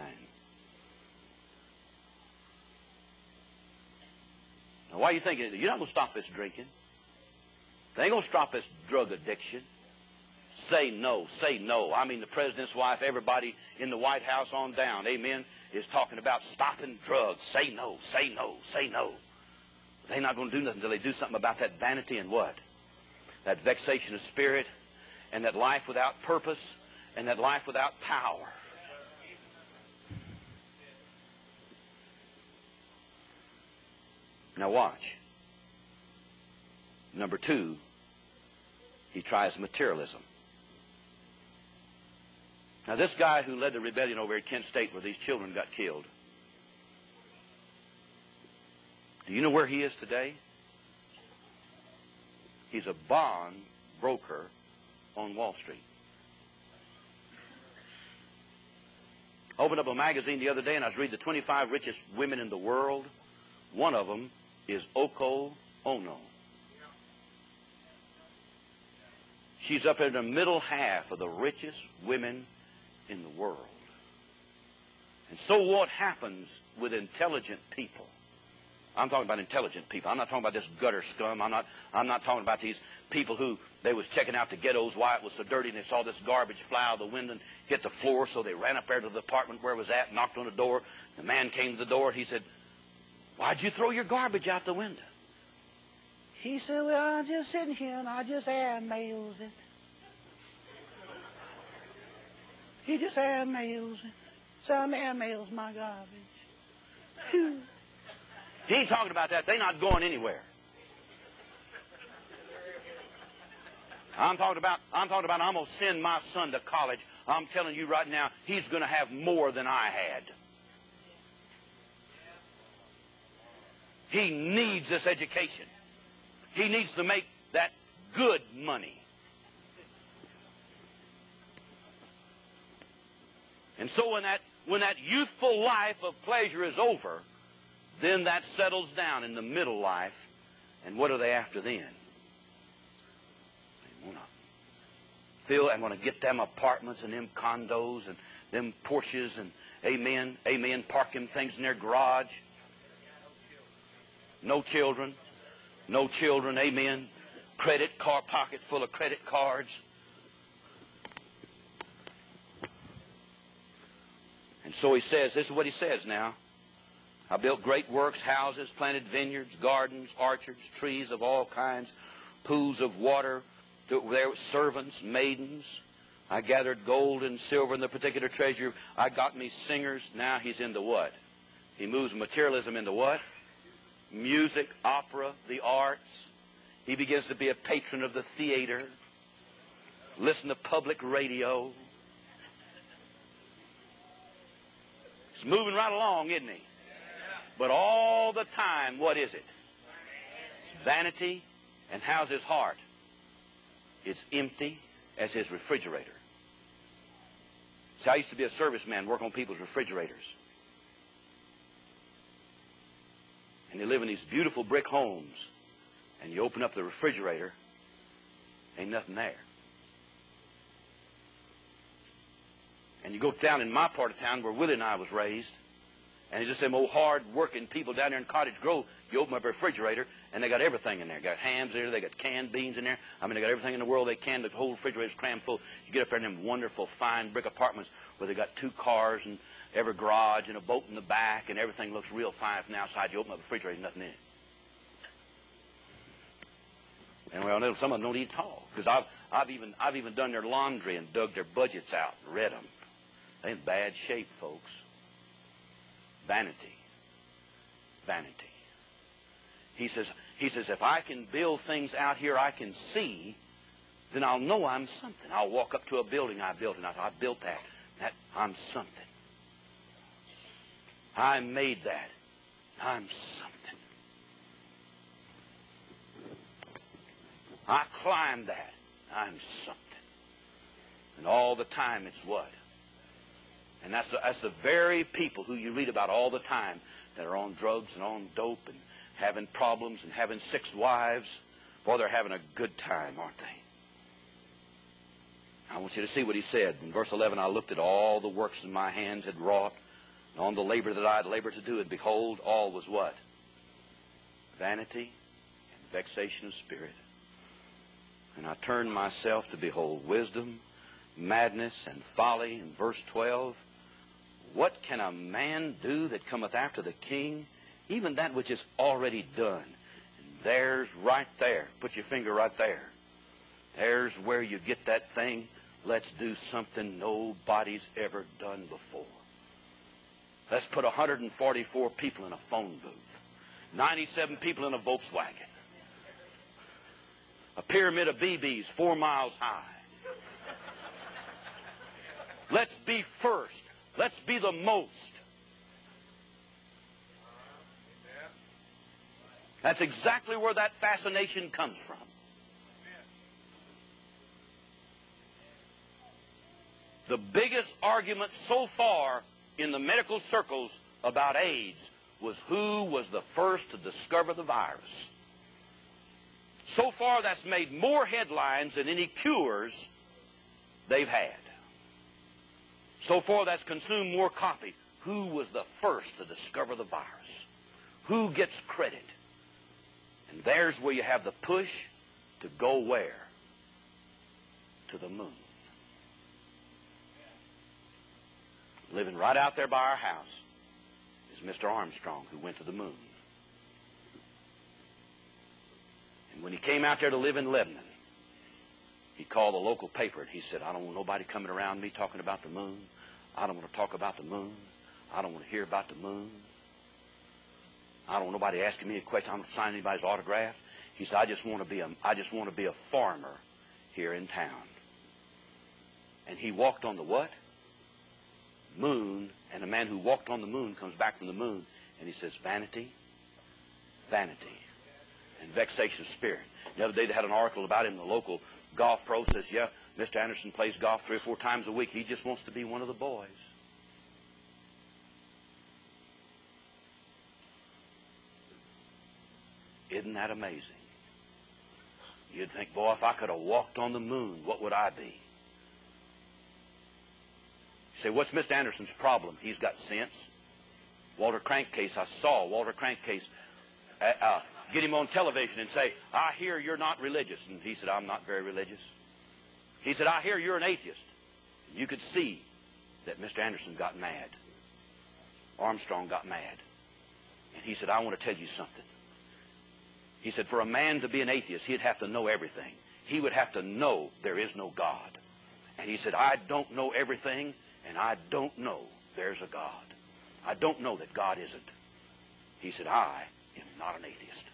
Now, why are you thinking? You're not going to stop this drinking. They ain't going to stop this drug addiction. Say no. Say no. I mean, the president's wife, everybody in the White House on down, amen, is talking about stopping drugs. Say no. Say no. Say no. They're not going to do nothing until they do something about that vanity and what? That vexation of spirit and that life without purpose and that life without power. Now watch. Number two, he tries materialism. Now this guy who led the rebellion over at Kent State where these children got killed, do you know where he is today? He's a bond broker on Wall Street. I opened up a magazine the other day and I was reading the twenty-five richest women in the world. One of them is Yoko Ono. She's up in the middle half of the richest women in the world. And so what happens with intelligent people? I'm talking about intelligent people. I'm not talking about this gutter scum. I'm not, I'm not talking about these people who, they was checking out the ghettos, why it was so dirty, and they saw this garbage fly out the window and hit the floor, so they ran up there to the apartment where it was at, knocked on the door. The man came to the door. He said, why'd you throw your garbage out the window? He said, well, I'm just sitting here and I just air mails it. He just air mails it. Some air mails my garbage. Phew. He ain't talking about that. They're not going anywhere. I'm talking about, I'm talking about I'm going to send my son to college. I'm telling you right now, he's going to have more than I had. He needs this education. He needs to make that good money. And so when that, when that youthful life of pleasure is over, then that settles down in the middle life. And what are they after then? They want to fill and want to get them apartments and them condos and them Porsches and amen, amen, park them things in their garage. No children. No children, amen. Credit card pocket full of credit cards. And so he says, this is what he says now. I built great works, houses, planted vineyards, gardens, orchards, trees of all kinds, pools of water. There were servants, maidens. I gathered gold and silver in the particular treasure. I got me singers. Now he's into what? He moves materialism into what? Music, opera, the arts. He begins to be a patron of the theater. Listen to public radio. He's moving right along, isn't he? But all the time, what is it? It's vanity. And how's his heart? It's empty as his refrigerator. See, I used to be a serviceman, work on people's refrigerators. And you live in these beautiful brick homes, and you open up the refrigerator, ain't nothing there. And you go down in my part of town where Willie and I was raised, and it's just them old hard-working people down there in Cottage Grove. You open up a refrigerator, and they got everything in there. They got hams in there. They got canned beans in there. I mean, they got everything in the world they can. The whole refrigerator's crammed full. You get up there in them wonderful, fine brick apartments where they got two cars and every garage and a boat in the back, and everything looks real fine from the outside. You open up the refrigerator, there's nothing in it. And well, some of them don't eat at all, because I've I've even I've even done their laundry and dug their budgets out and read them. They're in bad shape, folks. Vanity. Vanity. He says, he says, if I can build things out here I can see, then I'll know I'm something. I'll walk up to a building I built, and I I built that. That I'm something. I made that. I'm something. I climbed that. I'm something. And all the time it's what? And that's the, that's the very people who you read about all the time that are on drugs and on dope and having problems and having six wives. Boy, they're having a good time, aren't they? I want you to see what he said. In verse eleven, I looked at all the works that my hands had wrought, and on the labor that I had labored to do, and behold, all was what? Vanity and vexation of spirit. And I turned myself to behold wisdom, madness, and folly. In verse twelve, what can a man do that cometh after the king? Even that which is already done. And there's right there. Put your finger right there. There's where you get that thing. Let's do something nobody's ever done before. Let's put one hundred forty-four people in a phone booth. ninety-seven people in a Volkswagen. A pyramid of B Bs four miles high. Let's be first. Let's be the most. That's exactly where that fascination comes from. The biggest argument so far in the medical circles about AIDS was who was the first to discover the virus. So far, that's made more headlines than any cures they've had. So far, that's consumed more copy. Who was the first to discover the virus? Who gets credit? And there's where you have the push to go where? To the moon. Living right out there by our house is Mister Armstrong, who went to the moon. And when he came out there to live in Lebanon, he called the local paper and he said, I don't want nobody coming around me talking about the moon. I don't want to talk about the moon. I don't want to hear about the moon. I don't want nobody asking me a question. I don't sign anybody's autograph. He said, I just want to be a, I just want to be a farmer here in town. And he walked on the what? Moon. And a man who walked on the moon comes back from the moon and he says, vanity, vanity, and vexation of spirit. The other day they had an article about him. The local golf pro says, yeah, Mister Anderson plays golf three or four times a week. He just wants to be one of the boys. Isn't that amazing? You'd think, boy, if I could have walked on the moon, what would I be? You say, what's Mister Anderson's problem? He's got sense. Walter Crankcase, I saw Walter Crankcase uh, uh, get him on television and say, I hear you're not religious. And he said, I'm not very religious. He said, I hear you're an atheist. And you could see that Mister Anderson got mad. Armstrong got mad. And he said, I want to tell you something. He said, for a man to be an atheist, he'd have to know everything. He would have to know there is no God. And he said, I don't know everything, and I don't know there's a God. I don't know that God isn't. He said, I am not an atheist.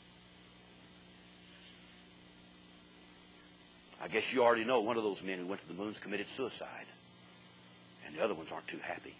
I guess you already know one of those men who went to the moons committed suicide. And the other ones aren't too happy.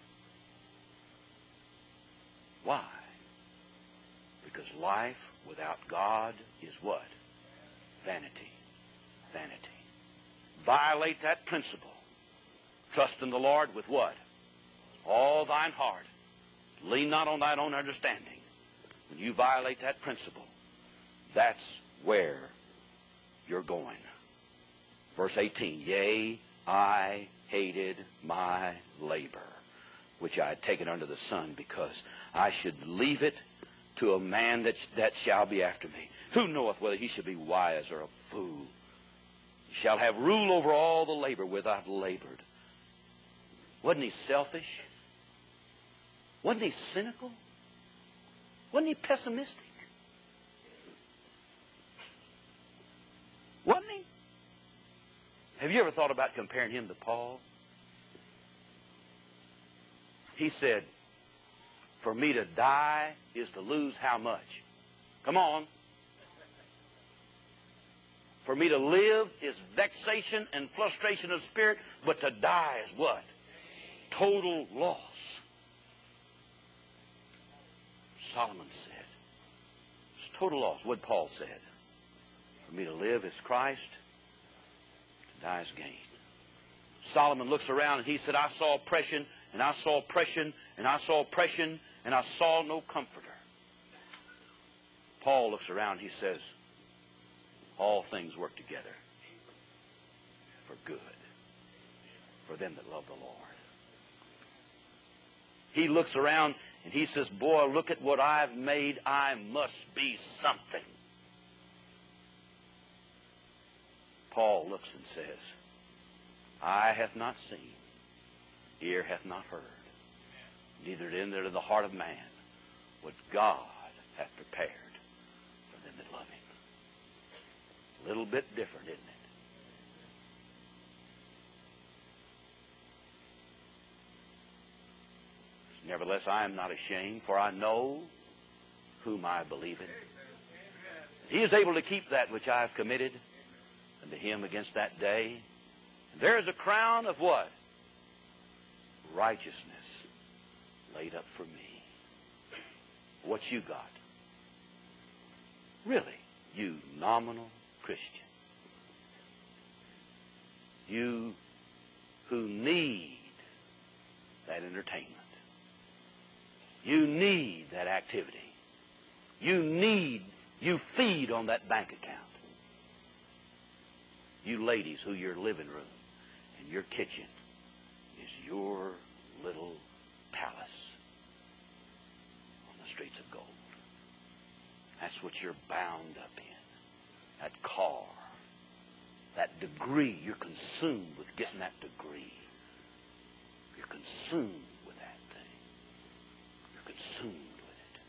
Why? Because life without God is what? Vanity. Vanity. Violate that principle. Trust in the Lord with what? All thine heart. Lean not on thine own understanding. When you violate that principle, that's where you're going. Verse eighteen, yea, I hated my labor, which I had taken under the sun, because I should leave it to a man that, that shall be after me. Who knoweth whether he shall be wise or a fool? He shall have rule over all the labor with I've labored. Wasn't he selfish? Wasn't he cynical? Wasn't he pessimistic? Wasn't he? Have you ever thought about comparing him to Paul? He said, for me to die is to lose how much? Come on. For me to live is vexation and frustration of spirit, but to die is what? Total loss. Solomon said, it's total loss. What Paul said. For me to live is Christ, to die is gain. Solomon looks around and he said, I saw oppression, and I saw oppression, and I saw oppression, and I saw no comforter. Paul looks around and he says, all things work together for good, for them that love the Lord. He looks around and he says, boy, look at what I've made. I must be something. Paul looks and says, eye hath not seen, ear hath not heard, neither did enter the heart of man what God hath prepared for them that love him. A little bit different, isn't it? Nevertheless, I am not ashamed, for I know whom I believe in. He is able to keep that which I have committed unto him against that day. And there is a crown of what? Righteousness laid up for me. What you got? Really, you nominal Christian. You who need that entertainment. You need that activity. You need, you feed on that bank account. You ladies who your living room and your kitchen is your little palace on the streets of gold. That's what you're bound up in. That car, that degree, you're consumed with getting that degree. You're consumed with that thing. You're consumed with it.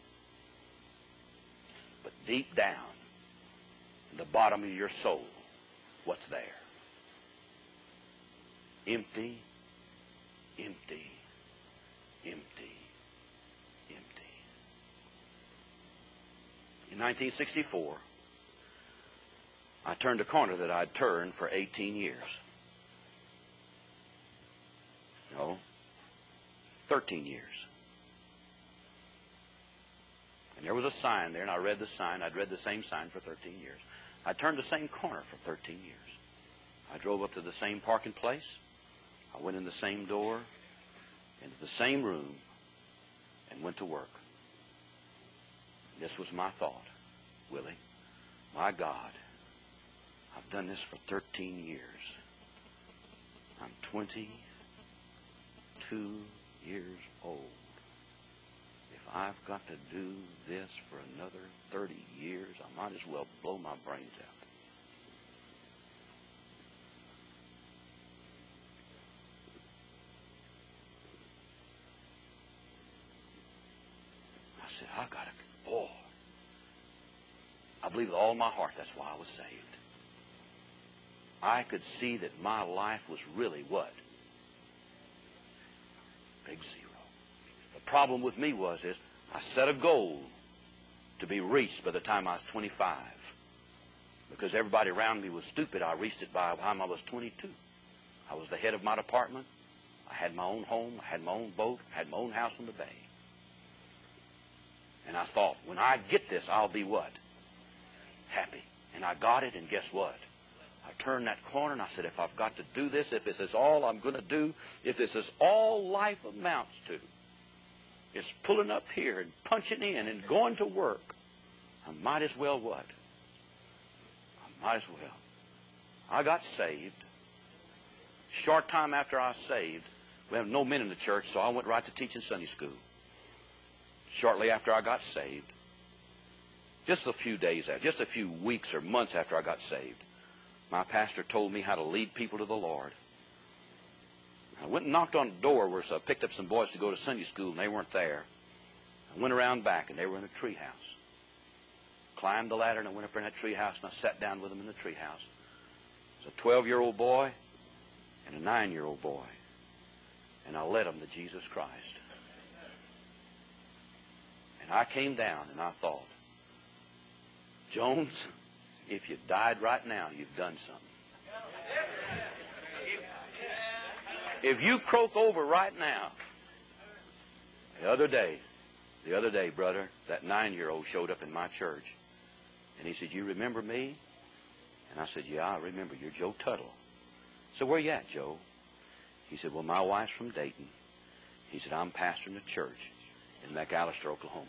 But deep down, in the bottom of your soul, what's there? Empty, empty, empty, empty. In nineteen sixty-four, I turned a corner that I'd turned for eighteen years. No, thirteen years. And there was a sign there, and I read the sign. I'd read the same sign for thirteen years. I turned the same corner for thirteen years. I drove up to the same parking place. I went in the same door, into the same room, and went to work. This was my thought, Willie. My God, I've done this for thirteen years. I'm twenty-two years old. If I've got to do this for another thirty years, I might as well blow my brains out. I said, I got to, boy. I believe believe with all my heart that's why I was saved. I could see that my life was really what? Big zero. The problem with me was is I set a goal to be reached by the time I was twenty-five. Because everybody around me was stupid, I reached it by the time I was twenty-two. I was the head of my department. I had my own home. I had my own boat. I had my own house on the bay. And I thought, when I get this, I'll be what? Happy. And I got it, and guess what? I turned that corner, and I said, if I've got to do this, if this is all I'm going to do, if this is all life amounts to, it's pulling up here and punching in and going to work, I might as well what? I might as well. I got saved. Short time after I was saved, we have no men in the church, so I went right to teaching Sunday school. Shortly after I got saved, just a few days after, just a few weeks or months after I got saved, my pastor told me how to lead people to the Lord. I went and knocked on the door where so I picked up some boys to go to Sunday school, and they weren't there. I went around back, and they were in a tree house. Climbed the ladder, and I went up in that tree house, and I sat down with them in the tree house. It was a twelve-year-old boy and a nine-year-old boy. And I led them to Jesus Christ. And I came down, and I thought, Jones, if you died right now, you've done something. If you croak over right now, the other day, the other day, brother, that nine-year-old showed up in my church. And he said, you remember me? And I said, yeah, I remember. You're Joe Tuttle. So where you at, Joe? He said, well, my wife's from Dayton. He said, I'm pastoring a church in McAllister, Oklahoma.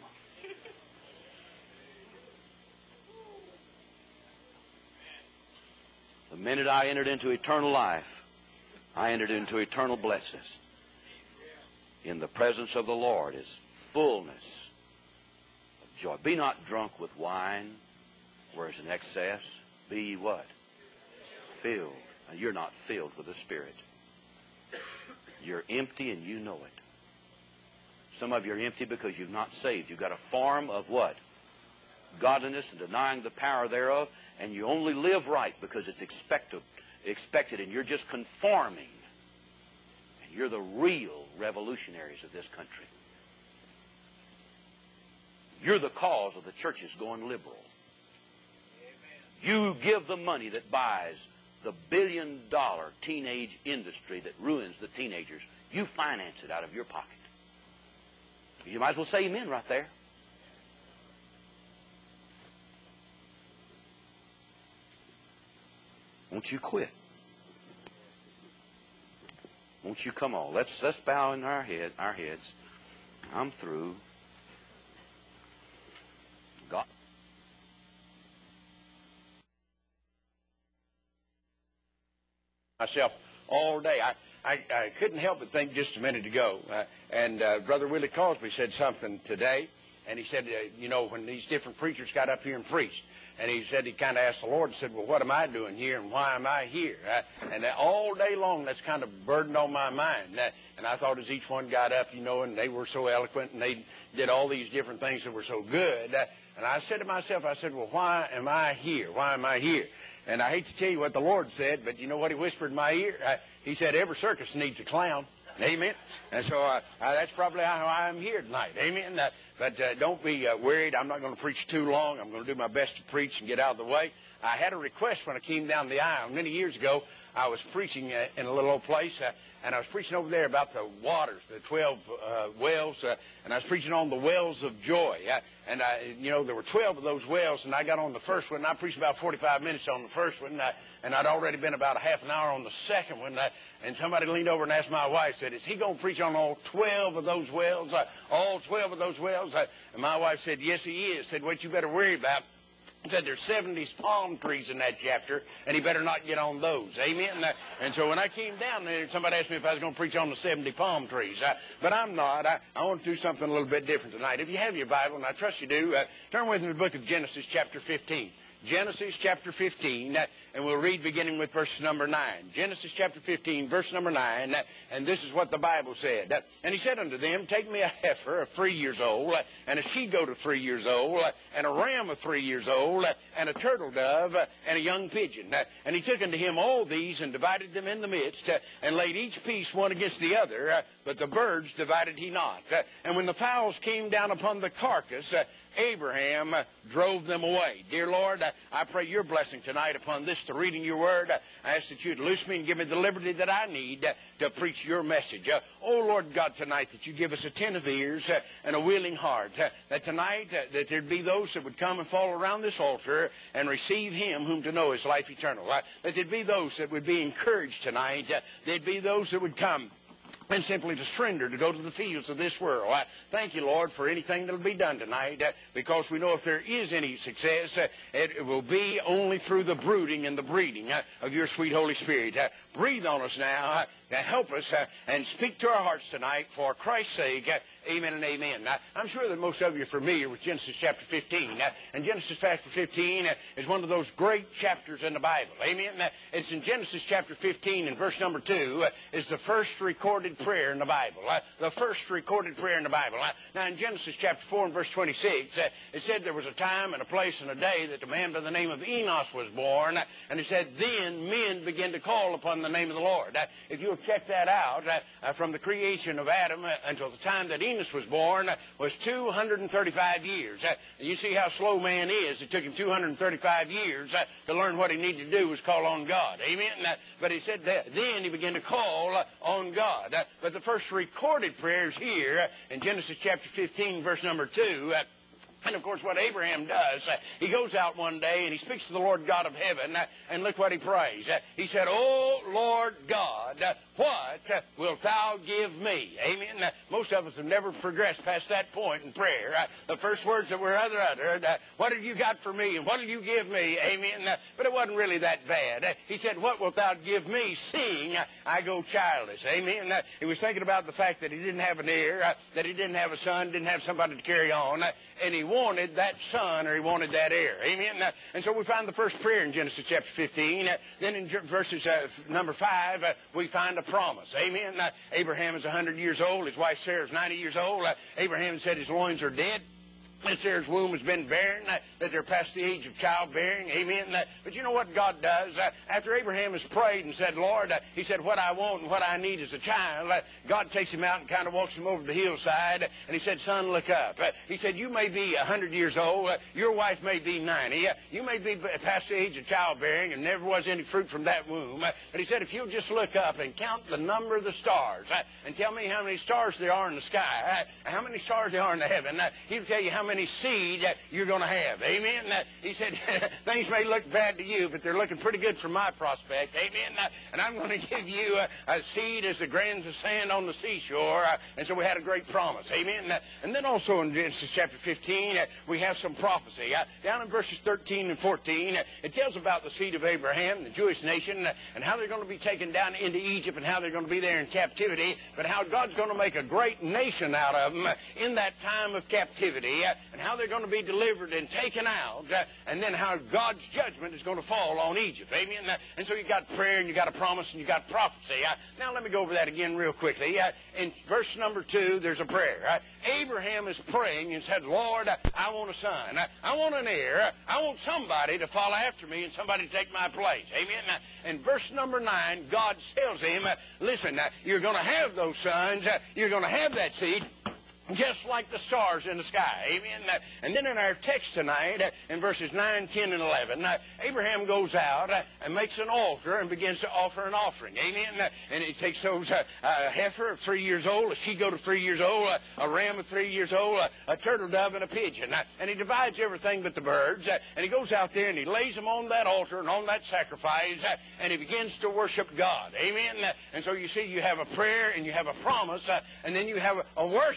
The minute I entered into eternal life, I entered into eternal blessings. In the presence of the Lord is fullness of joy. Be not drunk with wine, where is an excess. Be ye what? Filled. Now, you're not filled with the Spirit. You're empty and you know it. Some of you are empty because you've not saved. You've got a form of what? Godliness and denying the power thereof, and you only live right because it's expected, expected, and you're just conforming. And you're the real revolutionaries of this country. You're the cause of the churches going liberal. You give the money that buys the billion-dollar teenage industry that ruins the teenagers. You finance it out of your pocket. You might as well say amen right there. Won't you quit? Won't you come on? Let's let's bow in our head our heads. I'm through. God. Myself all day. I, I, I couldn't help but think just a minute ago. Uh, and uh, Brother Willie Cosby said something today. And he said, uh, you know, when these different preachers got up here and preached, and he said he kind of asked the Lord and said, well, what am I doing here and why am I here? Uh, and uh, all day long, that's kind of burdened on my mind. Uh, and I thought as each one got up, you know, and they were so eloquent and they did all these different things that were so good. Uh, and I said to myself, I said, well, why am I here? Why am I here? And I hate to tell you what the Lord said, but you know what he whispered in my ear? Uh, he said, every circus needs a clown. Amen. And so uh, uh, that's probably how I'm here tonight. Amen. Uh, but uh, don't be uh, worried. I'm not going to preach too long. I'm going to do my best to preach and get out of the way. I had a request when I came down the aisle. Many years ago, I was preaching uh, in a little old place, uh, and I was preaching over there about the waters, the twelve uh, wells, uh, and I was preaching on the wells of joy. Uh, and, I, you know, there were twelve of those wells, and I got on the first one, and I preached about forty-five minutes on the first one, and, I, and I'd already been about a half an hour on the second one. Uh, and somebody leaned over and asked my wife, said, is he going to preach on all twelve of those wells? Uh, all twelve of those wells? Uh, and my wife said, yes, he is. Said, what you better worry about? Said there's seventy palm trees in that chapter, and he better not get on those. Amen? And, uh, and so when I came down there, somebody asked me if I was going to preach on the seventy palm trees. Uh, but I'm not. I, I want to do something a little bit different tonight. If you have your Bible, and I trust you do, uh, turn with me to the book of Genesis chapter fifteen. Genesis chapter fifteen, uh, and we'll read beginning with verse number nine. Genesis chapter fifteen, verse number nine, uh, and this is what the Bible said. Uh, and he said unto them, Take me a heifer of three years old, uh, and a she-goat of three years old, uh, and a ram of three years old, uh, and a turtle dove, uh, and a young pigeon. Uh, and he took unto him all these, and divided them in the midst, uh, and laid each piece one against the other, uh, but the birds divided he not. Uh, and when the fowls came down upon the carcass, uh, Abraham uh, drove them away. Dear Lord, uh, I pray your blessing tonight upon this, to reading your word. Uh, I ask that you'd loose me and give me the liberty that I need uh, to preach your message. Uh, oh, Lord God, tonight that you give us attentive ears uh, and a willing heart. Uh, that tonight uh, that there'd be those that would come and fall around this altar and receive him whom to know is life eternal. Uh, that there'd be those that would be encouraged tonight. Uh, there'd be those that would come and simply to surrender, to go to the fields of this world. I thank you, Lord, for anything that will be done tonight, uh, because we know if there is any success, uh, it, it will be only through the brooding and the breeding uh, of your sweet Holy Spirit. Uh, breathe on us now uh, to help us uh, and speak to our hearts tonight for Christ's sake. Uh, amen and amen. Now, I'm sure that most of you are familiar with Genesis chapter fifteen. Uh, and Genesis chapter fifteen uh, is one of those great chapters in the Bible. Amen. Uh, it's in Genesis chapter fifteen and verse number two uh, is the first recorded prayer in the Bible. Uh, the first recorded prayer in the Bible. Uh, now, in Genesis chapter four and verse twenty-six, uh, it said there was a time and a place and a day that a man by the name of Enos was born. Uh, and it said, then men began to call upon the name of the Lord. Uh, if you'll check that out, uh, uh, from the creation of Adam uh, until the time that Enos was born uh, was two hundred thirty-five years. Uh, and you see how slow man is. It took him two hundred thirty-five years uh, to learn what he needed to do was call on God. Amen? Uh, but he said that then he began to call uh, on God. Uh, but the first recorded prayers here uh, in Genesis chapter fifteen, verse number two, uh, and, of course, what Abraham does, uh, he goes out one day and he speaks to the Lord God of heaven, uh, and look what he prays. Uh, he said, O Lord God, uh, what uh, wilt thou give me? Amen. Uh, most of us have never progressed past that point in prayer. Uh, the first words that were uttered, uh, what have you got for me, and what will you give me? Amen. Uh, but it wasn't really that bad. Uh, he said, what wilt thou give me, seeing uh, I go childless? Amen. Uh, he was thinking about the fact that he didn't have an heir, uh, that he didn't have a son, didn't have somebody to carry on, uh, and he wanted that son or he wanted that heir. Amen. Uh, and so we find the first prayer in Genesis chapter fifteen. Uh, then in verses uh, number five, uh, we find a promise. Amen. Uh, Abraham is one hundred years old. His wife Sarah is ninety years old. Uh, Abraham said his loins are dead. And Sarah's womb has been barren, uh, that they're past the age of childbearing. Amen. Uh, but you know what God does? Uh, after Abraham has prayed and said, Lord, uh, he said, what I want and what I need is a child, uh, God takes him out and kind of walks him over the hillside, uh, and he said, son, look up. Uh, he said, you may be one hundred years old. Uh, your wife may be ninety. Uh, you may be past the age of childbearing, and never was any fruit from that womb. Uh, but he said, if you'll just look up and count the number of the stars, uh, and tell me how many stars there are in the sky, uh, how many stars there are in the heaven, uh, he'll tell you how many seed uh, you're going to have. Amen. Uh, he said, things may look bad to you, but they're looking pretty good from my prospect. Amen. Uh, and I'm going to give you uh, a seed as the grains of sand on the seashore. Uh, and so we had a great promise. Amen. Uh, and then also in Genesis chapter fifteen, uh, we have some prophecy. Uh, down in verses thirteen and fourteen, uh, it tells about the seed of Abraham, the Jewish nation, uh, and how they're going to be taken down into Egypt and how they're going to be there in captivity, but how God's going to make a great nation out of them uh, in that time of captivity, uh, and how they're going to be delivered and taken out, uh, and then how God's judgment is going to fall on Egypt. Amen. Uh, and so you got prayer and you got a promise and you got prophecy. Uh, now let me go over that again real quickly. Uh, in verse number two, there's a prayer. Uh, Abraham is praying and said, Lord, uh, I want a son. Uh, I want an heir. Uh, I want somebody to follow after me and somebody to take my place. Amen. Uh, in verse number nine, God tells him, uh, listen, uh, you're going to have those sons. Uh, you're going to have that seed, just like the stars in the sky. Amen. Uh, and then in our text tonight, uh, in verses nine, ten, and eleven, uh, Abraham goes out uh, and makes an altar and begins to offer an offering. Amen. Uh, and he takes those uh, a heifer of three years old, a she-goat of three years old, uh, a ram of three years old, uh, a turtle dove, and a pigeon. Uh, and he divides everything but the birds. Uh, and he goes out there and he lays them on that altar and on that sacrifice, uh, and he begins to worship God. Amen. Uh, and so you see, you have a prayer and you have a promise, uh, and then you have a, a worship service.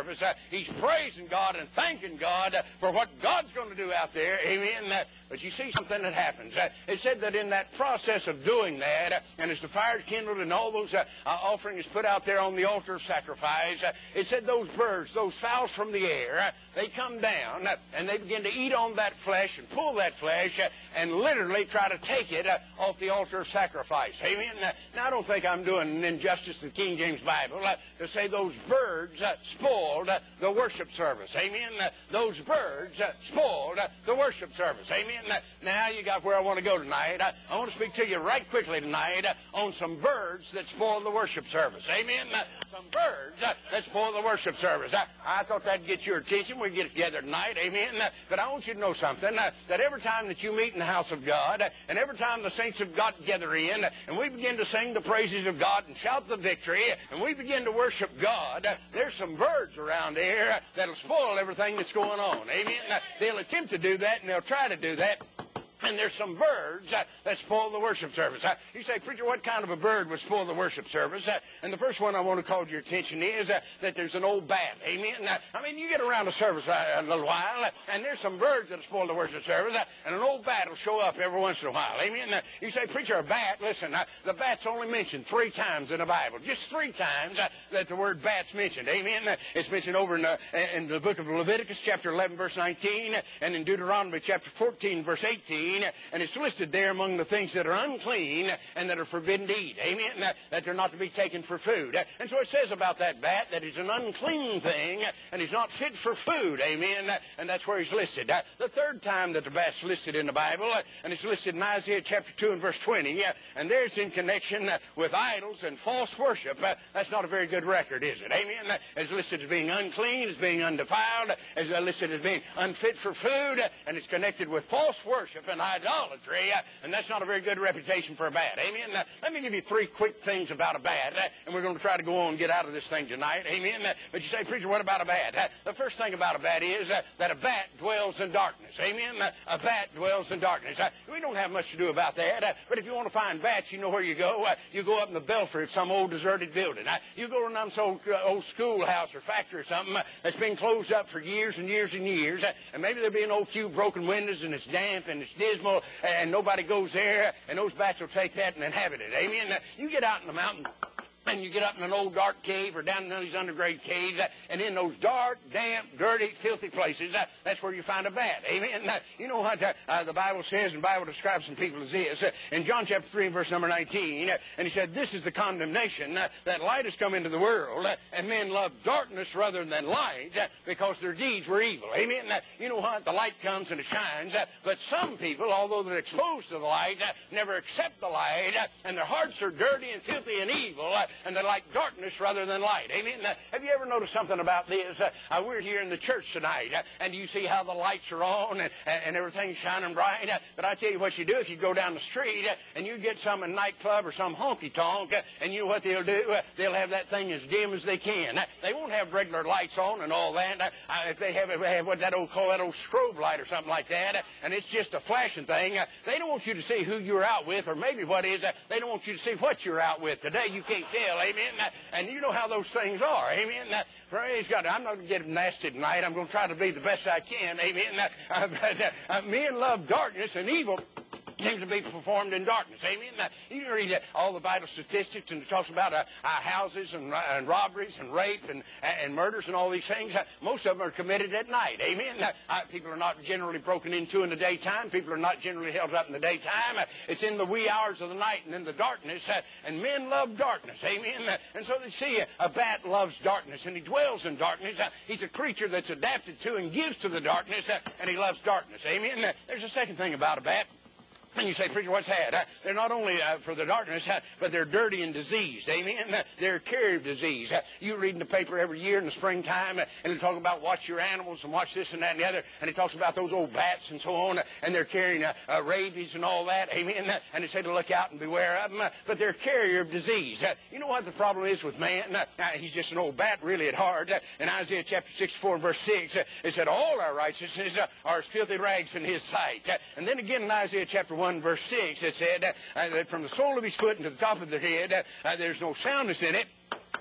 service. Uh, he's praising God and thanking God uh, for what God's going to do out there. Amen. Uh, but you see something that happens. Uh, it said that in that process of doing that, uh, and as the fire's kindled and all those uh, uh, offerings put out there on the altar of sacrifice, uh, it said those birds, those fowls from the air, uh, they come down uh, and they begin to eat on that flesh and pull that flesh uh, and literally try to take it uh, off the altar of sacrifice. Amen. Uh, now, I don't think I'm doing an injustice to the King James Bible uh, to say those birds uh, spoiled uh, the worship service. Amen. Uh, those birds uh, spoiled uh, the worship service. Amen. Uh, now you got where I want to go tonight. Uh, I want to speak to you right quickly tonight uh, on some birds that spoil the worship service. Amen. Uh, some birds uh, that spoil the worship service. Uh, I thought that'd get your attention. We get together tonight. Amen. Uh, but I want you to know something, uh, that every time that you meet in the house of God, uh, and every time the saints of God gather in, uh, and we begin to sing the praises of God and shout the victory, and we begin to worship God, uh, there's some birds around here uh, that'll spoil everything that's going on. Amen. Uh, they'll attempt to do that, and they'll try to do that. And there's some birds uh, that spoil the worship service. Uh, you say, preacher, what kind of a bird would spoil the worship service? Uh, and the first one I want to call your attention is uh, that there's an old bat. Amen? Uh, I mean, you get around a service uh, a little while, uh, and there's some birds that spoil the worship service, uh, and an old bat will show up every once in a while. Amen? Uh, you say, preacher, a bat? Listen, uh, the bat's only mentioned three times in the Bible. Just three times uh, that the word bat's mentioned. Amen? Uh, it's mentioned over in the, in the book of Leviticus, chapter eleven, verse nineteen, and in Deuteronomy, chapter fourteen, verse eighteen, and it's listed there among the things that are unclean and that are forbidden to eat. Amen? That, that they're not to be taken for food. And so it says about that bat that he's an unclean thing and he's not fit for food. Amen? And that's where he's listed. The third time that the bat's listed in the Bible, and it's listed in Isaiah chapter two and verse twenty, and there's in connection with idols and false worship. That's not a very good record, is it? Amen? It's listed as being unclean, as being undefiled, as listed as being unfit for food, and it's connected with false worship and idolatry. And that's not a very good reputation for a bat. Amen? Now, let me give you three quick things about a bat, and we're going to try to go on and get out of this thing tonight. Amen? But you say, preacher, what about a bat? The first thing about a bat is that a bat dwells in darkness. Amen? A bat dwells in darkness. We don't have much to do about that, but if you want to find bats, you know where you go. You go up in the belfry of some old deserted building. You go to some old schoolhouse or factory or something that's been closed up for years and years and years, and maybe there'll be an old few broken windows, and it's damp and it's dismal, and nobody goes there, and those bats will take that and inhabit it. Amen? You get out in the mountain, and you get up in an old dark cave or down in these underground caves, uh, and in those dark, damp, dirty, filthy places, uh, that's where you find a bat. Amen? Uh, you know what uh, uh, the Bible says, and the Bible describes some people as this. Uh, in John chapter three and verse number nineteen, uh, and he said, this is the condemnation, uh, that light has come into the world, uh, and men love darkness rather than light, uh, because their deeds were evil. Amen? Uh, you know what? The light comes and it shines, uh, but some people, although they're exposed to the light, uh, never accept the light, uh, and their hearts are dirty and filthy and evil, uh, and they like darkness rather than light. Amen? Now, have you ever noticed something about this? Uh, uh, we're here in the church tonight, uh, and you see how the lights are on and, and everything's shining bright. Uh, but I tell you what you do, if you go down the street uh, and you get some in a nightclub or some honky-tonk, uh, and you know what they'll do? Uh, they'll have that thing as dim as they can. Uh, they won't have regular lights on and all that. Uh, uh, if they have, if they have what that old call that old strobe light or something like that, uh, and it's just a flashing thing, uh, they don't want you to see who you're out with, or maybe what is, uh, they don't want you to see what you're out with. Today you can't tell. Amen? And you know how those things are. Amen? Praise God. I'm not going to get nasty tonight. I'm going to try to be the best I can. Amen? Uh, but, uh, men love darkness and evil seems to be performed in darkness. Amen? Now, you can read uh, all the Bible statistics, and it talks about uh, uh, houses and, uh, and robberies and rape and, uh, and murders and all these things. Uh, most of them are committed at night. Amen? Uh, uh, people are not generally broken into in the daytime. People are not generally held up in the daytime. Uh, it's in the wee hours of the night and in the darkness, uh, and men love darkness. Amen? Uh, and so they see uh, a bat loves darkness, and he dwells in darkness. Uh, he's a creature that's adapted to and gives to the darkness, uh, and he loves darkness. Amen? Uh, there's a second thing about a bat. And you say, preacher, what's that? Uh, they're not only uh, for the darkness, uh, but they're dirty and diseased. Amen? Uh, they're a carrier of disease. Uh, you read in the paper every year in the springtime, uh, and they talk about watch your animals and watch this and that and the other, and it talks about those old bats and so on, uh, and they're carrying uh, uh, rabies and all that. Amen? Uh, and they say to look out and beware of them, uh, but they're a carrier of disease. Uh, you know what the problem is with man? Uh, uh, he's just an old bat, really, at heart. Uh, in Isaiah chapter sixty-four and verse six, uh, it said, all our righteousness uh, are as filthy rags in his sight. Uh, and then again in Isaiah chapter one, verse six, it said uh, uh, that from the sole of his foot and to the top of the head, uh, uh, there's no soundness in it.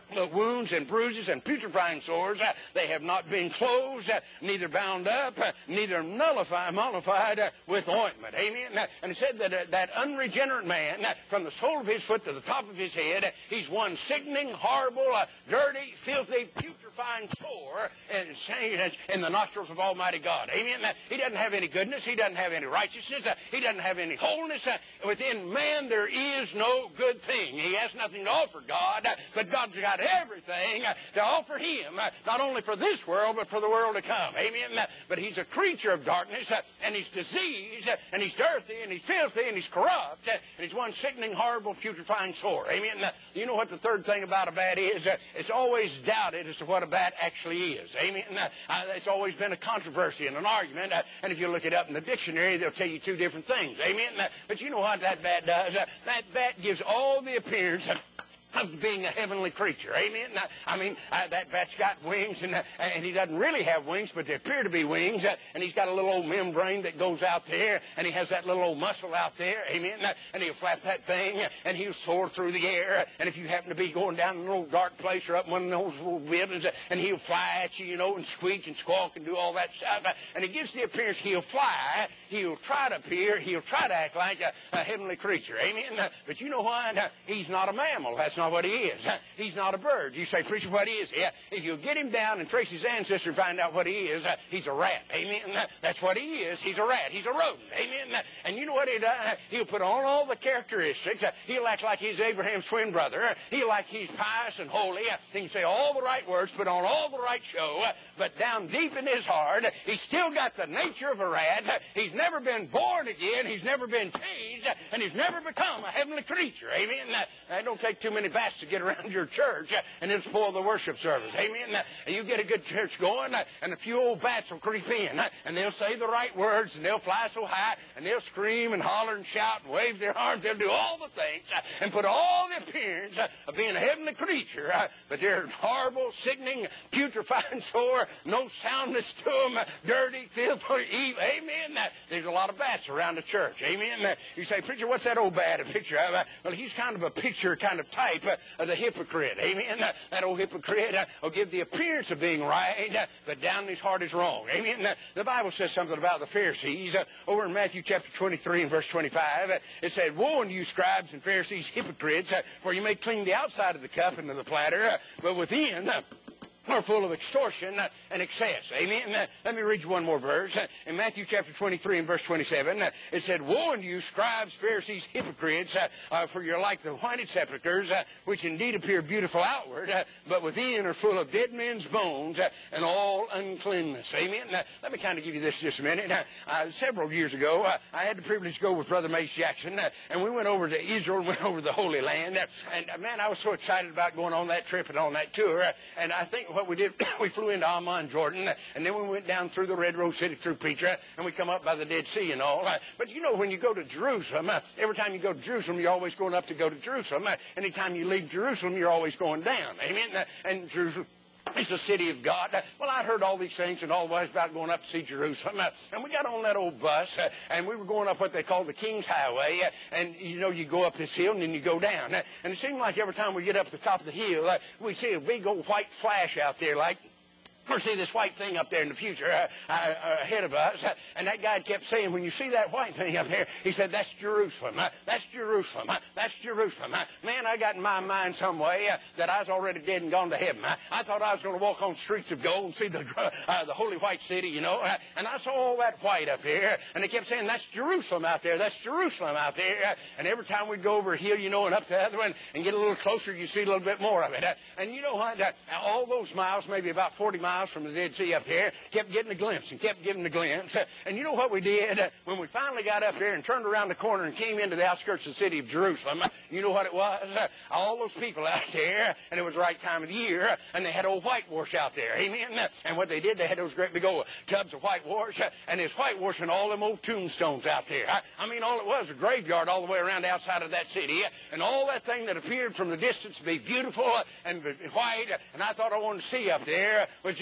But wounds and bruises and putrefying sores, uh, they have not been closed, uh, neither bound up, uh, neither nullified, mollified uh, with ointment. Amen. Uh, and it said that uh, that unregenerate man, uh, from the sole of his foot to the top of his head, uh, he's one sickening, horrible, uh, dirty, filthy, putrefying sore and in the nostrils of Almighty God. Amen. Uh, he doesn't have any goodness. He doesn't have any righteousness. Uh, he doesn't have any wholeness. Uh, within man there is no good thing. He has nothing to offer God, uh, but God's got everything uh, to offer him, uh, not only for this world, but for the world to come. Amen. Uh, but he's a creature of darkness, uh, and he's diseased, uh, and he's dirty, and he's filthy, and he's corrupt, uh, and he's one sickening, horrible, putrefying sore. Amen. Uh, you know what the third thing about a bat is? Uh, it's always doubted as to what a bat actually is. Amen. Uh, uh, it's always been a controversy and an argument, uh, and if you look it up in the dictionary, they'll tell you two different things. Amen. Uh, but you know what that bat does? Uh, that bat gives all the appearance of of being a heavenly creature. Amen. Now, I mean, uh, that bat's got wings, and uh, and he doesn't really have wings, but they appear to be wings. Uh, and he's got a little old membrane that goes out there, and he has that little old muscle out there. Amen. Uh, and he'll flap that thing, uh, and he'll soar through the air. Uh, and if you happen to be going down in a little dark place or up one of those little buildings, uh, and he'll fly at you, you know, and squeak and squawk and do all that stuff. Uh, and it gives the appearance he'll fly. He'll try to appear. He'll try to act like a, a heavenly creature. Amen. Uh, but you know what? Uh, he's not a mammal. That's not what he is. He's not a bird. You say, preacher, what he is? Yeah. If you get him down and trace his ancestry and find out what he is, uh, he's a rat. Amen. That's what he is. He's a rat. He's a rodent. Amen. And you know what he does? He'll put on all the characteristics. Uh, he'll act like he's Abraham's twin brother. He'll like he's pious and holy. Uh, he can say all the right words, put on all the right show. Uh, but down deep in his heart, uh, he's still got the nature of a rat. Uh, he's never been born again. He's never been changed. Uh, and he's never become a heavenly creature. Amen. Uh, it don't take too many bats to get around your church uh, and it'll spoil the worship service. Amen. Uh, you get a good church going, uh, and a few old bats will creep in, uh, and they'll say the right words, and they'll fly so high, and they'll scream and holler and shout and wave their arms. They'll do all the things uh, and put all the appearance uh, of being a heavenly creature, uh, but they're horrible, sickening, putrefying sore, no soundness to them, uh, dirty, filthy, evil. Amen. Uh, there's a lot of bats around the church. Amen. Uh, you say, preacher, what's that old bat a picture of? Uh, well, he's kind of a picture, kind of type uh, of the hypocrite. Amen. Uh, that old hypocrite uh, will give the appearance of being right, uh, but down in his heart is wrong. Amen. Uh, the Bible says something about the Pharisees. Uh, over in Matthew chapter twenty-three and verse twenty-five, uh, it said, woe unto you, scribes and Pharisees, hypocrites, uh, for you may clean the outside of the cup and of the platter, uh, but within... Uh, are full of extortion uh, and excess. Amen. Uh, let me read you one more verse. Uh, in Matthew chapter twenty-three and verse twenty-seven, uh, it said, woe unto you, scribes, Pharisees, hypocrites, uh, uh, for you're like the whited sepulchres, uh, which indeed appear beautiful outward, uh, but within are full of dead men's bones uh, and all uncleanness. Amen. Uh, let me kind of give you this just a minute. Uh, uh, several years ago, uh, I had the privilege to go with Brother Mace Jackson, uh, and we went over to Israel, went over to the Holy Land, uh, and uh, man, I was so excited about going on that trip and on that tour, uh, and I think what we did, we flew into Amman, Jordan, and then we went down through the Red Rose City, through Petra, and we come up by the Dead Sea and all. But you know, when you go to Jerusalem, uh, every time you go to Jerusalem, you're always going up to go to Jerusalem. Uh, anytime you leave Jerusalem, you're always going down. Amen? Uh, and Jerusalem... It's the city of God. Uh, well, I'd heard all these things and all the ways about going up to see Jerusalem. Uh, and we got on that old bus, uh, and we were going up what they call the King's Highway. Uh, and, you know, you go up this hill, and then you go down. Uh, and it seemed like every time we get up to the top of the hill, uh, we see a big old white flash out there, like... Or see this white thing up there in the future uh, uh, ahead of us. Uh, and that guy kept saying, when you see that white thing up there, he said, that's Jerusalem. Uh, that's Jerusalem. Uh, that's Jerusalem. Uh, man, I got in my mind some way uh, that I was already dead and gone to heaven. Uh, I thought I was going to walk on streets of gold and see the uh, the holy white city, you know. Uh, and I saw all that white up there. And they kept saying, that's Jerusalem out there. That's Jerusalem out there. Uh, and every time we'd go over a hill, you know, and up the other one and get a little closer, you see a little bit more of it. Uh, and you know what? Uh, all those miles, maybe about forty miles from the Dead Sea up there, kept getting a glimpse and kept getting a glimpse. Uh, and you know what we did? Uh, when we finally got up there and turned around the corner and came into the outskirts of the city of Jerusalem, uh, you know what it was? Uh, all those people out there, and it was the right time of the year, uh, and they had old whitewash out there. Amen? Uh, and what they did, they had those great big old tubs of whitewash, uh, and there's whitewashing all them old tombstones out there. I, I mean, all it was, a graveyard all the way around the outside of that city, uh, and all that thing that appeared from the distance to be beautiful uh, and white, uh, and I thought I wanted to see up there was just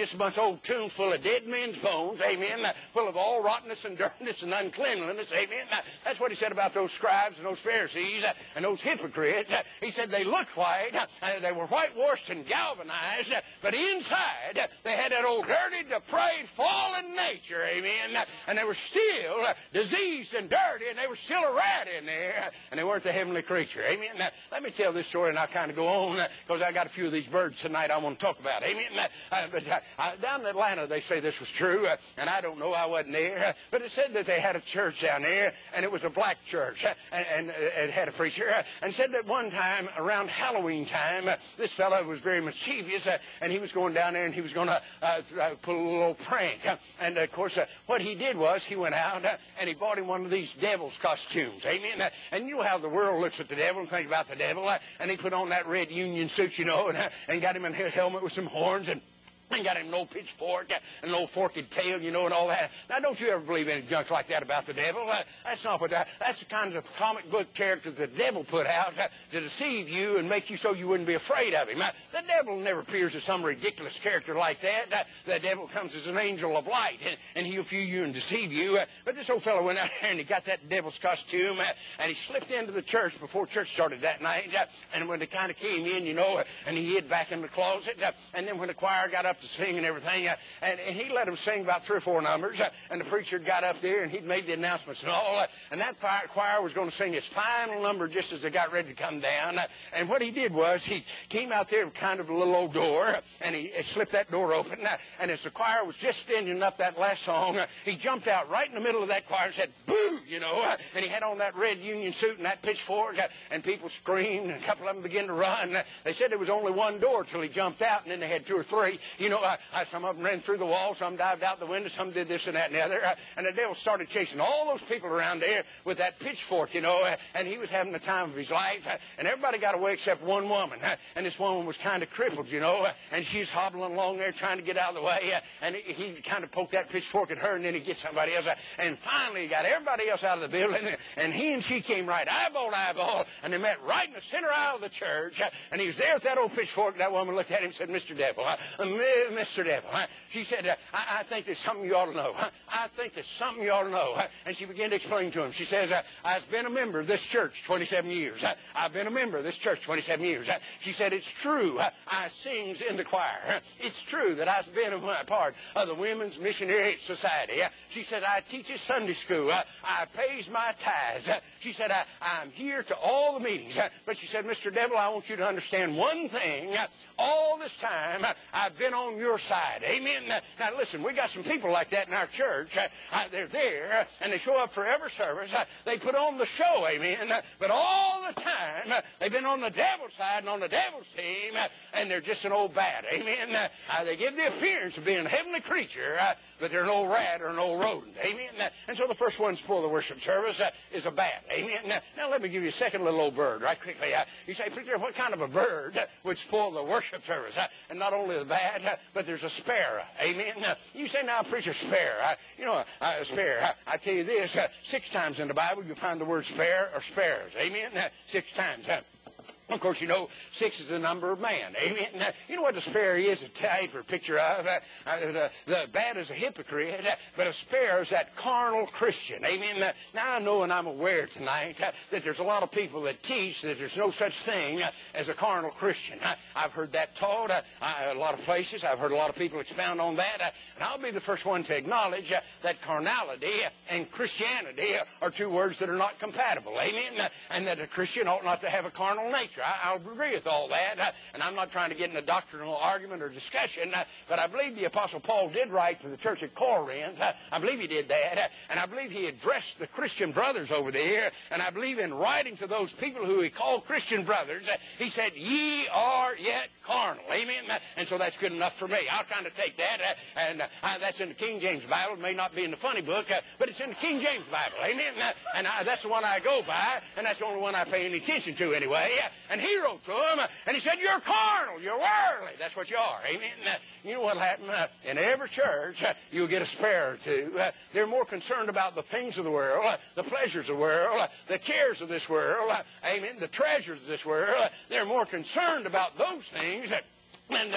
just a bunch of old tombs full of dead men's bones, amen, uh, full of all rottenness and dirtiness and uncleanliness, amen. Uh, that's what he said about those scribes and those Pharisees uh, and those hypocrites. Uh, he said they looked white, uh, they were whitewashed and galvanized, uh, but inside uh, they had that old dirty, depraved, fallen nature, amen, uh, and they were still uh, diseased and dirty, and they were still a rat in there, uh, and they weren't the heavenly creature, amen. Uh, let me tell this story, and I'll kind of go on, because uh, I got a few of these birds tonight I want to talk about, amen. Uh, uh, but uh, uh, down in Atlanta, they say this was true, uh, and I don't know, I wasn't there, uh, but it said that they had a church down there, and it was a black church, uh, and, and uh, it had a preacher, uh, and said that one time, around Halloween time, uh, this fellow was very mischievous, uh, and he was going down there, and he was going to uh, uh, pull a little prank, uh, and of course, uh, what he did was, he went out, uh, and he bought him one of these devil's costumes, amen, uh, and you know how the world looks at the devil and think about the devil, uh, and he put on that red Union suit, you know, and, uh, and got him a helmet with some horns, and and got him no pitchfork and no forked tail, you know, and all that. Now, don't you ever believe any junk like that about the devil. Uh, that's not what that, that's the kind of comic book character the devil put out uh, to deceive you and make you so you wouldn't be afraid of him. Uh, the devil never appears as some ridiculous character like that. Uh, the devil comes as an angel of light, and, and he'll fool you and deceive you. Uh, but this old fellow went out there and he got that devil's costume, uh, and he slipped into the church before church started that night. Uh, and when they kind of came in, you know, uh, and he hid back in the closet, uh, and then when the choir got up to sing and everything, uh, and, and he let them sing about three or four numbers, uh, and the preacher got up there and he'd made the announcements and all, uh, and that choir was going to sing its final number just as they got ready to come down, uh, and what he did was he came out there with kind of a little old door, and he, he slipped that door open, uh, and as the choir was just ending up that last song, uh, he jumped out right in the middle of that choir and said, boo, you know, uh, and he had on that red Union suit and that pitchfork, uh, and people screamed, and a couple of them began to run. Uh, they said there was only one door till he jumped out, and then they had two or three, you know, uh, Uh, some of them ran through the wall, some dived out the window, some did this and that and the other. Uh, and the devil started chasing all those people around there with that pitchfork, you know, uh, and he was having the time of his life. Uh, and everybody got away except one woman. Uh, and this woman was kind of crippled, you know, uh, and she's hobbling along there trying to get out of the way. Uh, and he, he kind of poked that pitchfork at her, and then he get somebody else. Uh, and finally he got everybody else out of the building, and he and she came right eyeball to eyeball, and they met right in the center aisle of the church. Uh, and he was there with that old pitchfork. That woman looked at him and said, Mister Devil, uh, Mister Devil. Uh, she said, uh, I, I think there's something you ought to know. Uh, I think there's something you ought to know. Uh, and she began to explain to him. She says, uh, I've been a member of this church twenty-seven years. Uh, I've been a member of this church twenty-seven years. Uh, she said, it's true. Uh, I sings in the choir. Uh, it's true that I've been a part of the Women's Missionary Society. Uh, she said, I teach at Sunday school. Uh, I pays my tithes. Uh, she said, I, I'm here to all the meetings. Uh, but she said, Mister Devil, I want you to understand one thing. Uh, all this time, uh, I've been on your side. Amen. Uh, now, listen, we got some people like that in our church. Uh, uh, they're there, uh, and they show up for every service. Uh, they put on the show, amen. Uh, but all the time, uh, they've been on the devil's side and on the devil's team, uh, and they're just an old bat, amen. Uh, uh, they give the appearance of being a heavenly creature, uh, but they're an old rat or an old rodent, amen. Uh, and so the first one for the worship service uh, is a bat, amen. Uh, now, let me give you a second little old bird right quickly. Uh, you say, preacher, what kind of a bird uh, would spoil the worship service? Uh, and not only the bat, uh, but there's a sparrow. Amen. Uh, you say, now, preacher, spare. Uh, you know, uh, spare. Uh, I tell you this, uh, six times in the Bible you find the word spare or sparrows. Amen. Uh, six times. Uh, Of course, you know, six is the number of man. Amen. Now, you know what the sparrow is a type or picture of? Uh, uh, the, the bat is a hypocrite, uh, but a sparrow is that carnal Christian. Amen. Uh, now, I know and I'm aware tonight uh, that there's a lot of people that teach that there's no such thing uh, as a carnal Christian. Uh, I've heard that taught uh, I, a lot of places. I've heard a lot of people expound on that. Uh, and I'll be the first one to acknowledge uh, that carnality and Christianity are two words that are not compatible. Amen. Uh, and that a Christian ought not to have a carnal nature. I, I'll agree with all that, uh, and I'm not trying to get in a doctrinal argument or discussion, uh, but I believe the Apostle Paul did write to the church at Corinth. Uh, I believe he did that, uh, and I believe he addressed the Christian brothers over there, and I believe in writing to those people who he called Christian brothers, uh, he said, ye are yet carnal. Amen? Uh, and so that's good enough for me. I'll kind of take that, uh, and uh, that's in the King James Bible. It may not be in the funny book, uh, but it's in the King James Bible. Amen? Uh, and I, that's the one I go by, and that's the only one I pay any attention to anyway. Uh, and he wrote to him, uh, and he said, you're carnal, you're worldly. That's what you are. Amen? Uh, you know what'll happen? Uh, in every church, uh, you'll get a sparrow or two. Uh, they're more concerned about the things of the world, uh, the pleasures of the world, uh, the cares of this world, uh, amen, the treasures of this world. Uh, they're more concerned about those things uh, than they are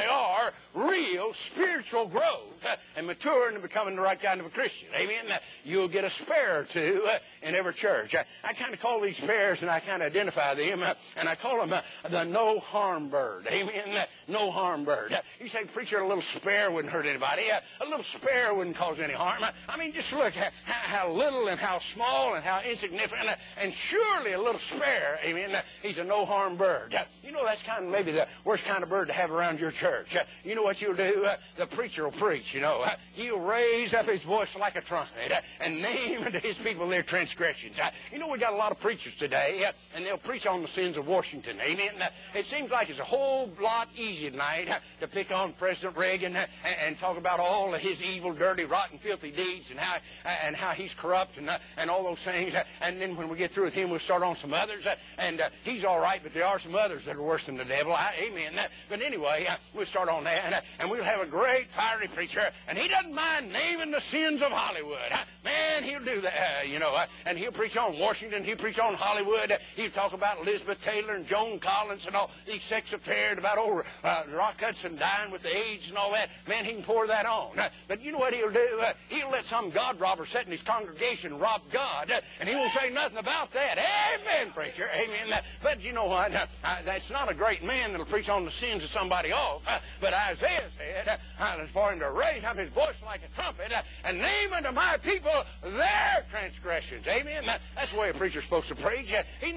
for real spiritual growth uh, and maturing and becoming the right kind of a Christian. Amen. Uh, you'll get a spare or two uh, in every church. I, I kind of call these spares and I kind of identify them, uh, and I call them uh, the no harm bird. Amen. Uh, no harm bird. Uh, you say, preacher, a little spare wouldn't hurt anybody. Uh, a little spare wouldn't cause any harm. Uh, I mean, just look how, how little and how small and how insignificant, uh, and surely a little spare. Amen. Uh, he's a no harm bird. Uh, you know, that's kind of maybe the worst kind of bird to have around your church. Uh, you know what you'll do? Uh, the preacher will preach, you know. Uh, he'll raise up his voice like a trumpet uh, and name unto his people their transgressions. Uh, you know, we got a lot of preachers today, uh, and they'll preach on the sins of Washington. Amen. Uh, it seems like it's a whole lot easier tonight uh, to pick on President Reagan uh, and, and talk about all of his evil, dirty, rotten, filthy deeds and how uh, and how he's corrupt and uh, and all those things. Uh, and then when we get through with him, we'll start on some others. Uh, and uh, he's all right, but there are some others that are worse than the devil. I, amen. Uh, but anyway, uh, we'll start on that, uh, and we'll have a great fiery preacher, and he doesn't mind naming the sins of Hollywood. Uh, man, he'll do that, uh, you know, uh, and he'll preach on Washington, he'll preach on Hollywood, uh, he'll talk about Elizabeth Taylor and Joan Collins and all these sex affairs, about old uh, Rock Hudson dying with the AIDS and all that. Man, he can pour that on. Uh, but you know what he'll do? Uh, he'll let some God robber sit in his congregation rob God, uh, and he won't say nothing about that. Amen, preacher. Amen. Uh, but you know what? Uh, uh, that's not a great man that'll preach on the sins of somebody else. Uh, but Isaiah said, uh, uh, for him to raise up his voice like a trumpet uh, and name unto my people their transgressions. Amen. Uh, that's the way a preacher's supposed to preach. Uh, he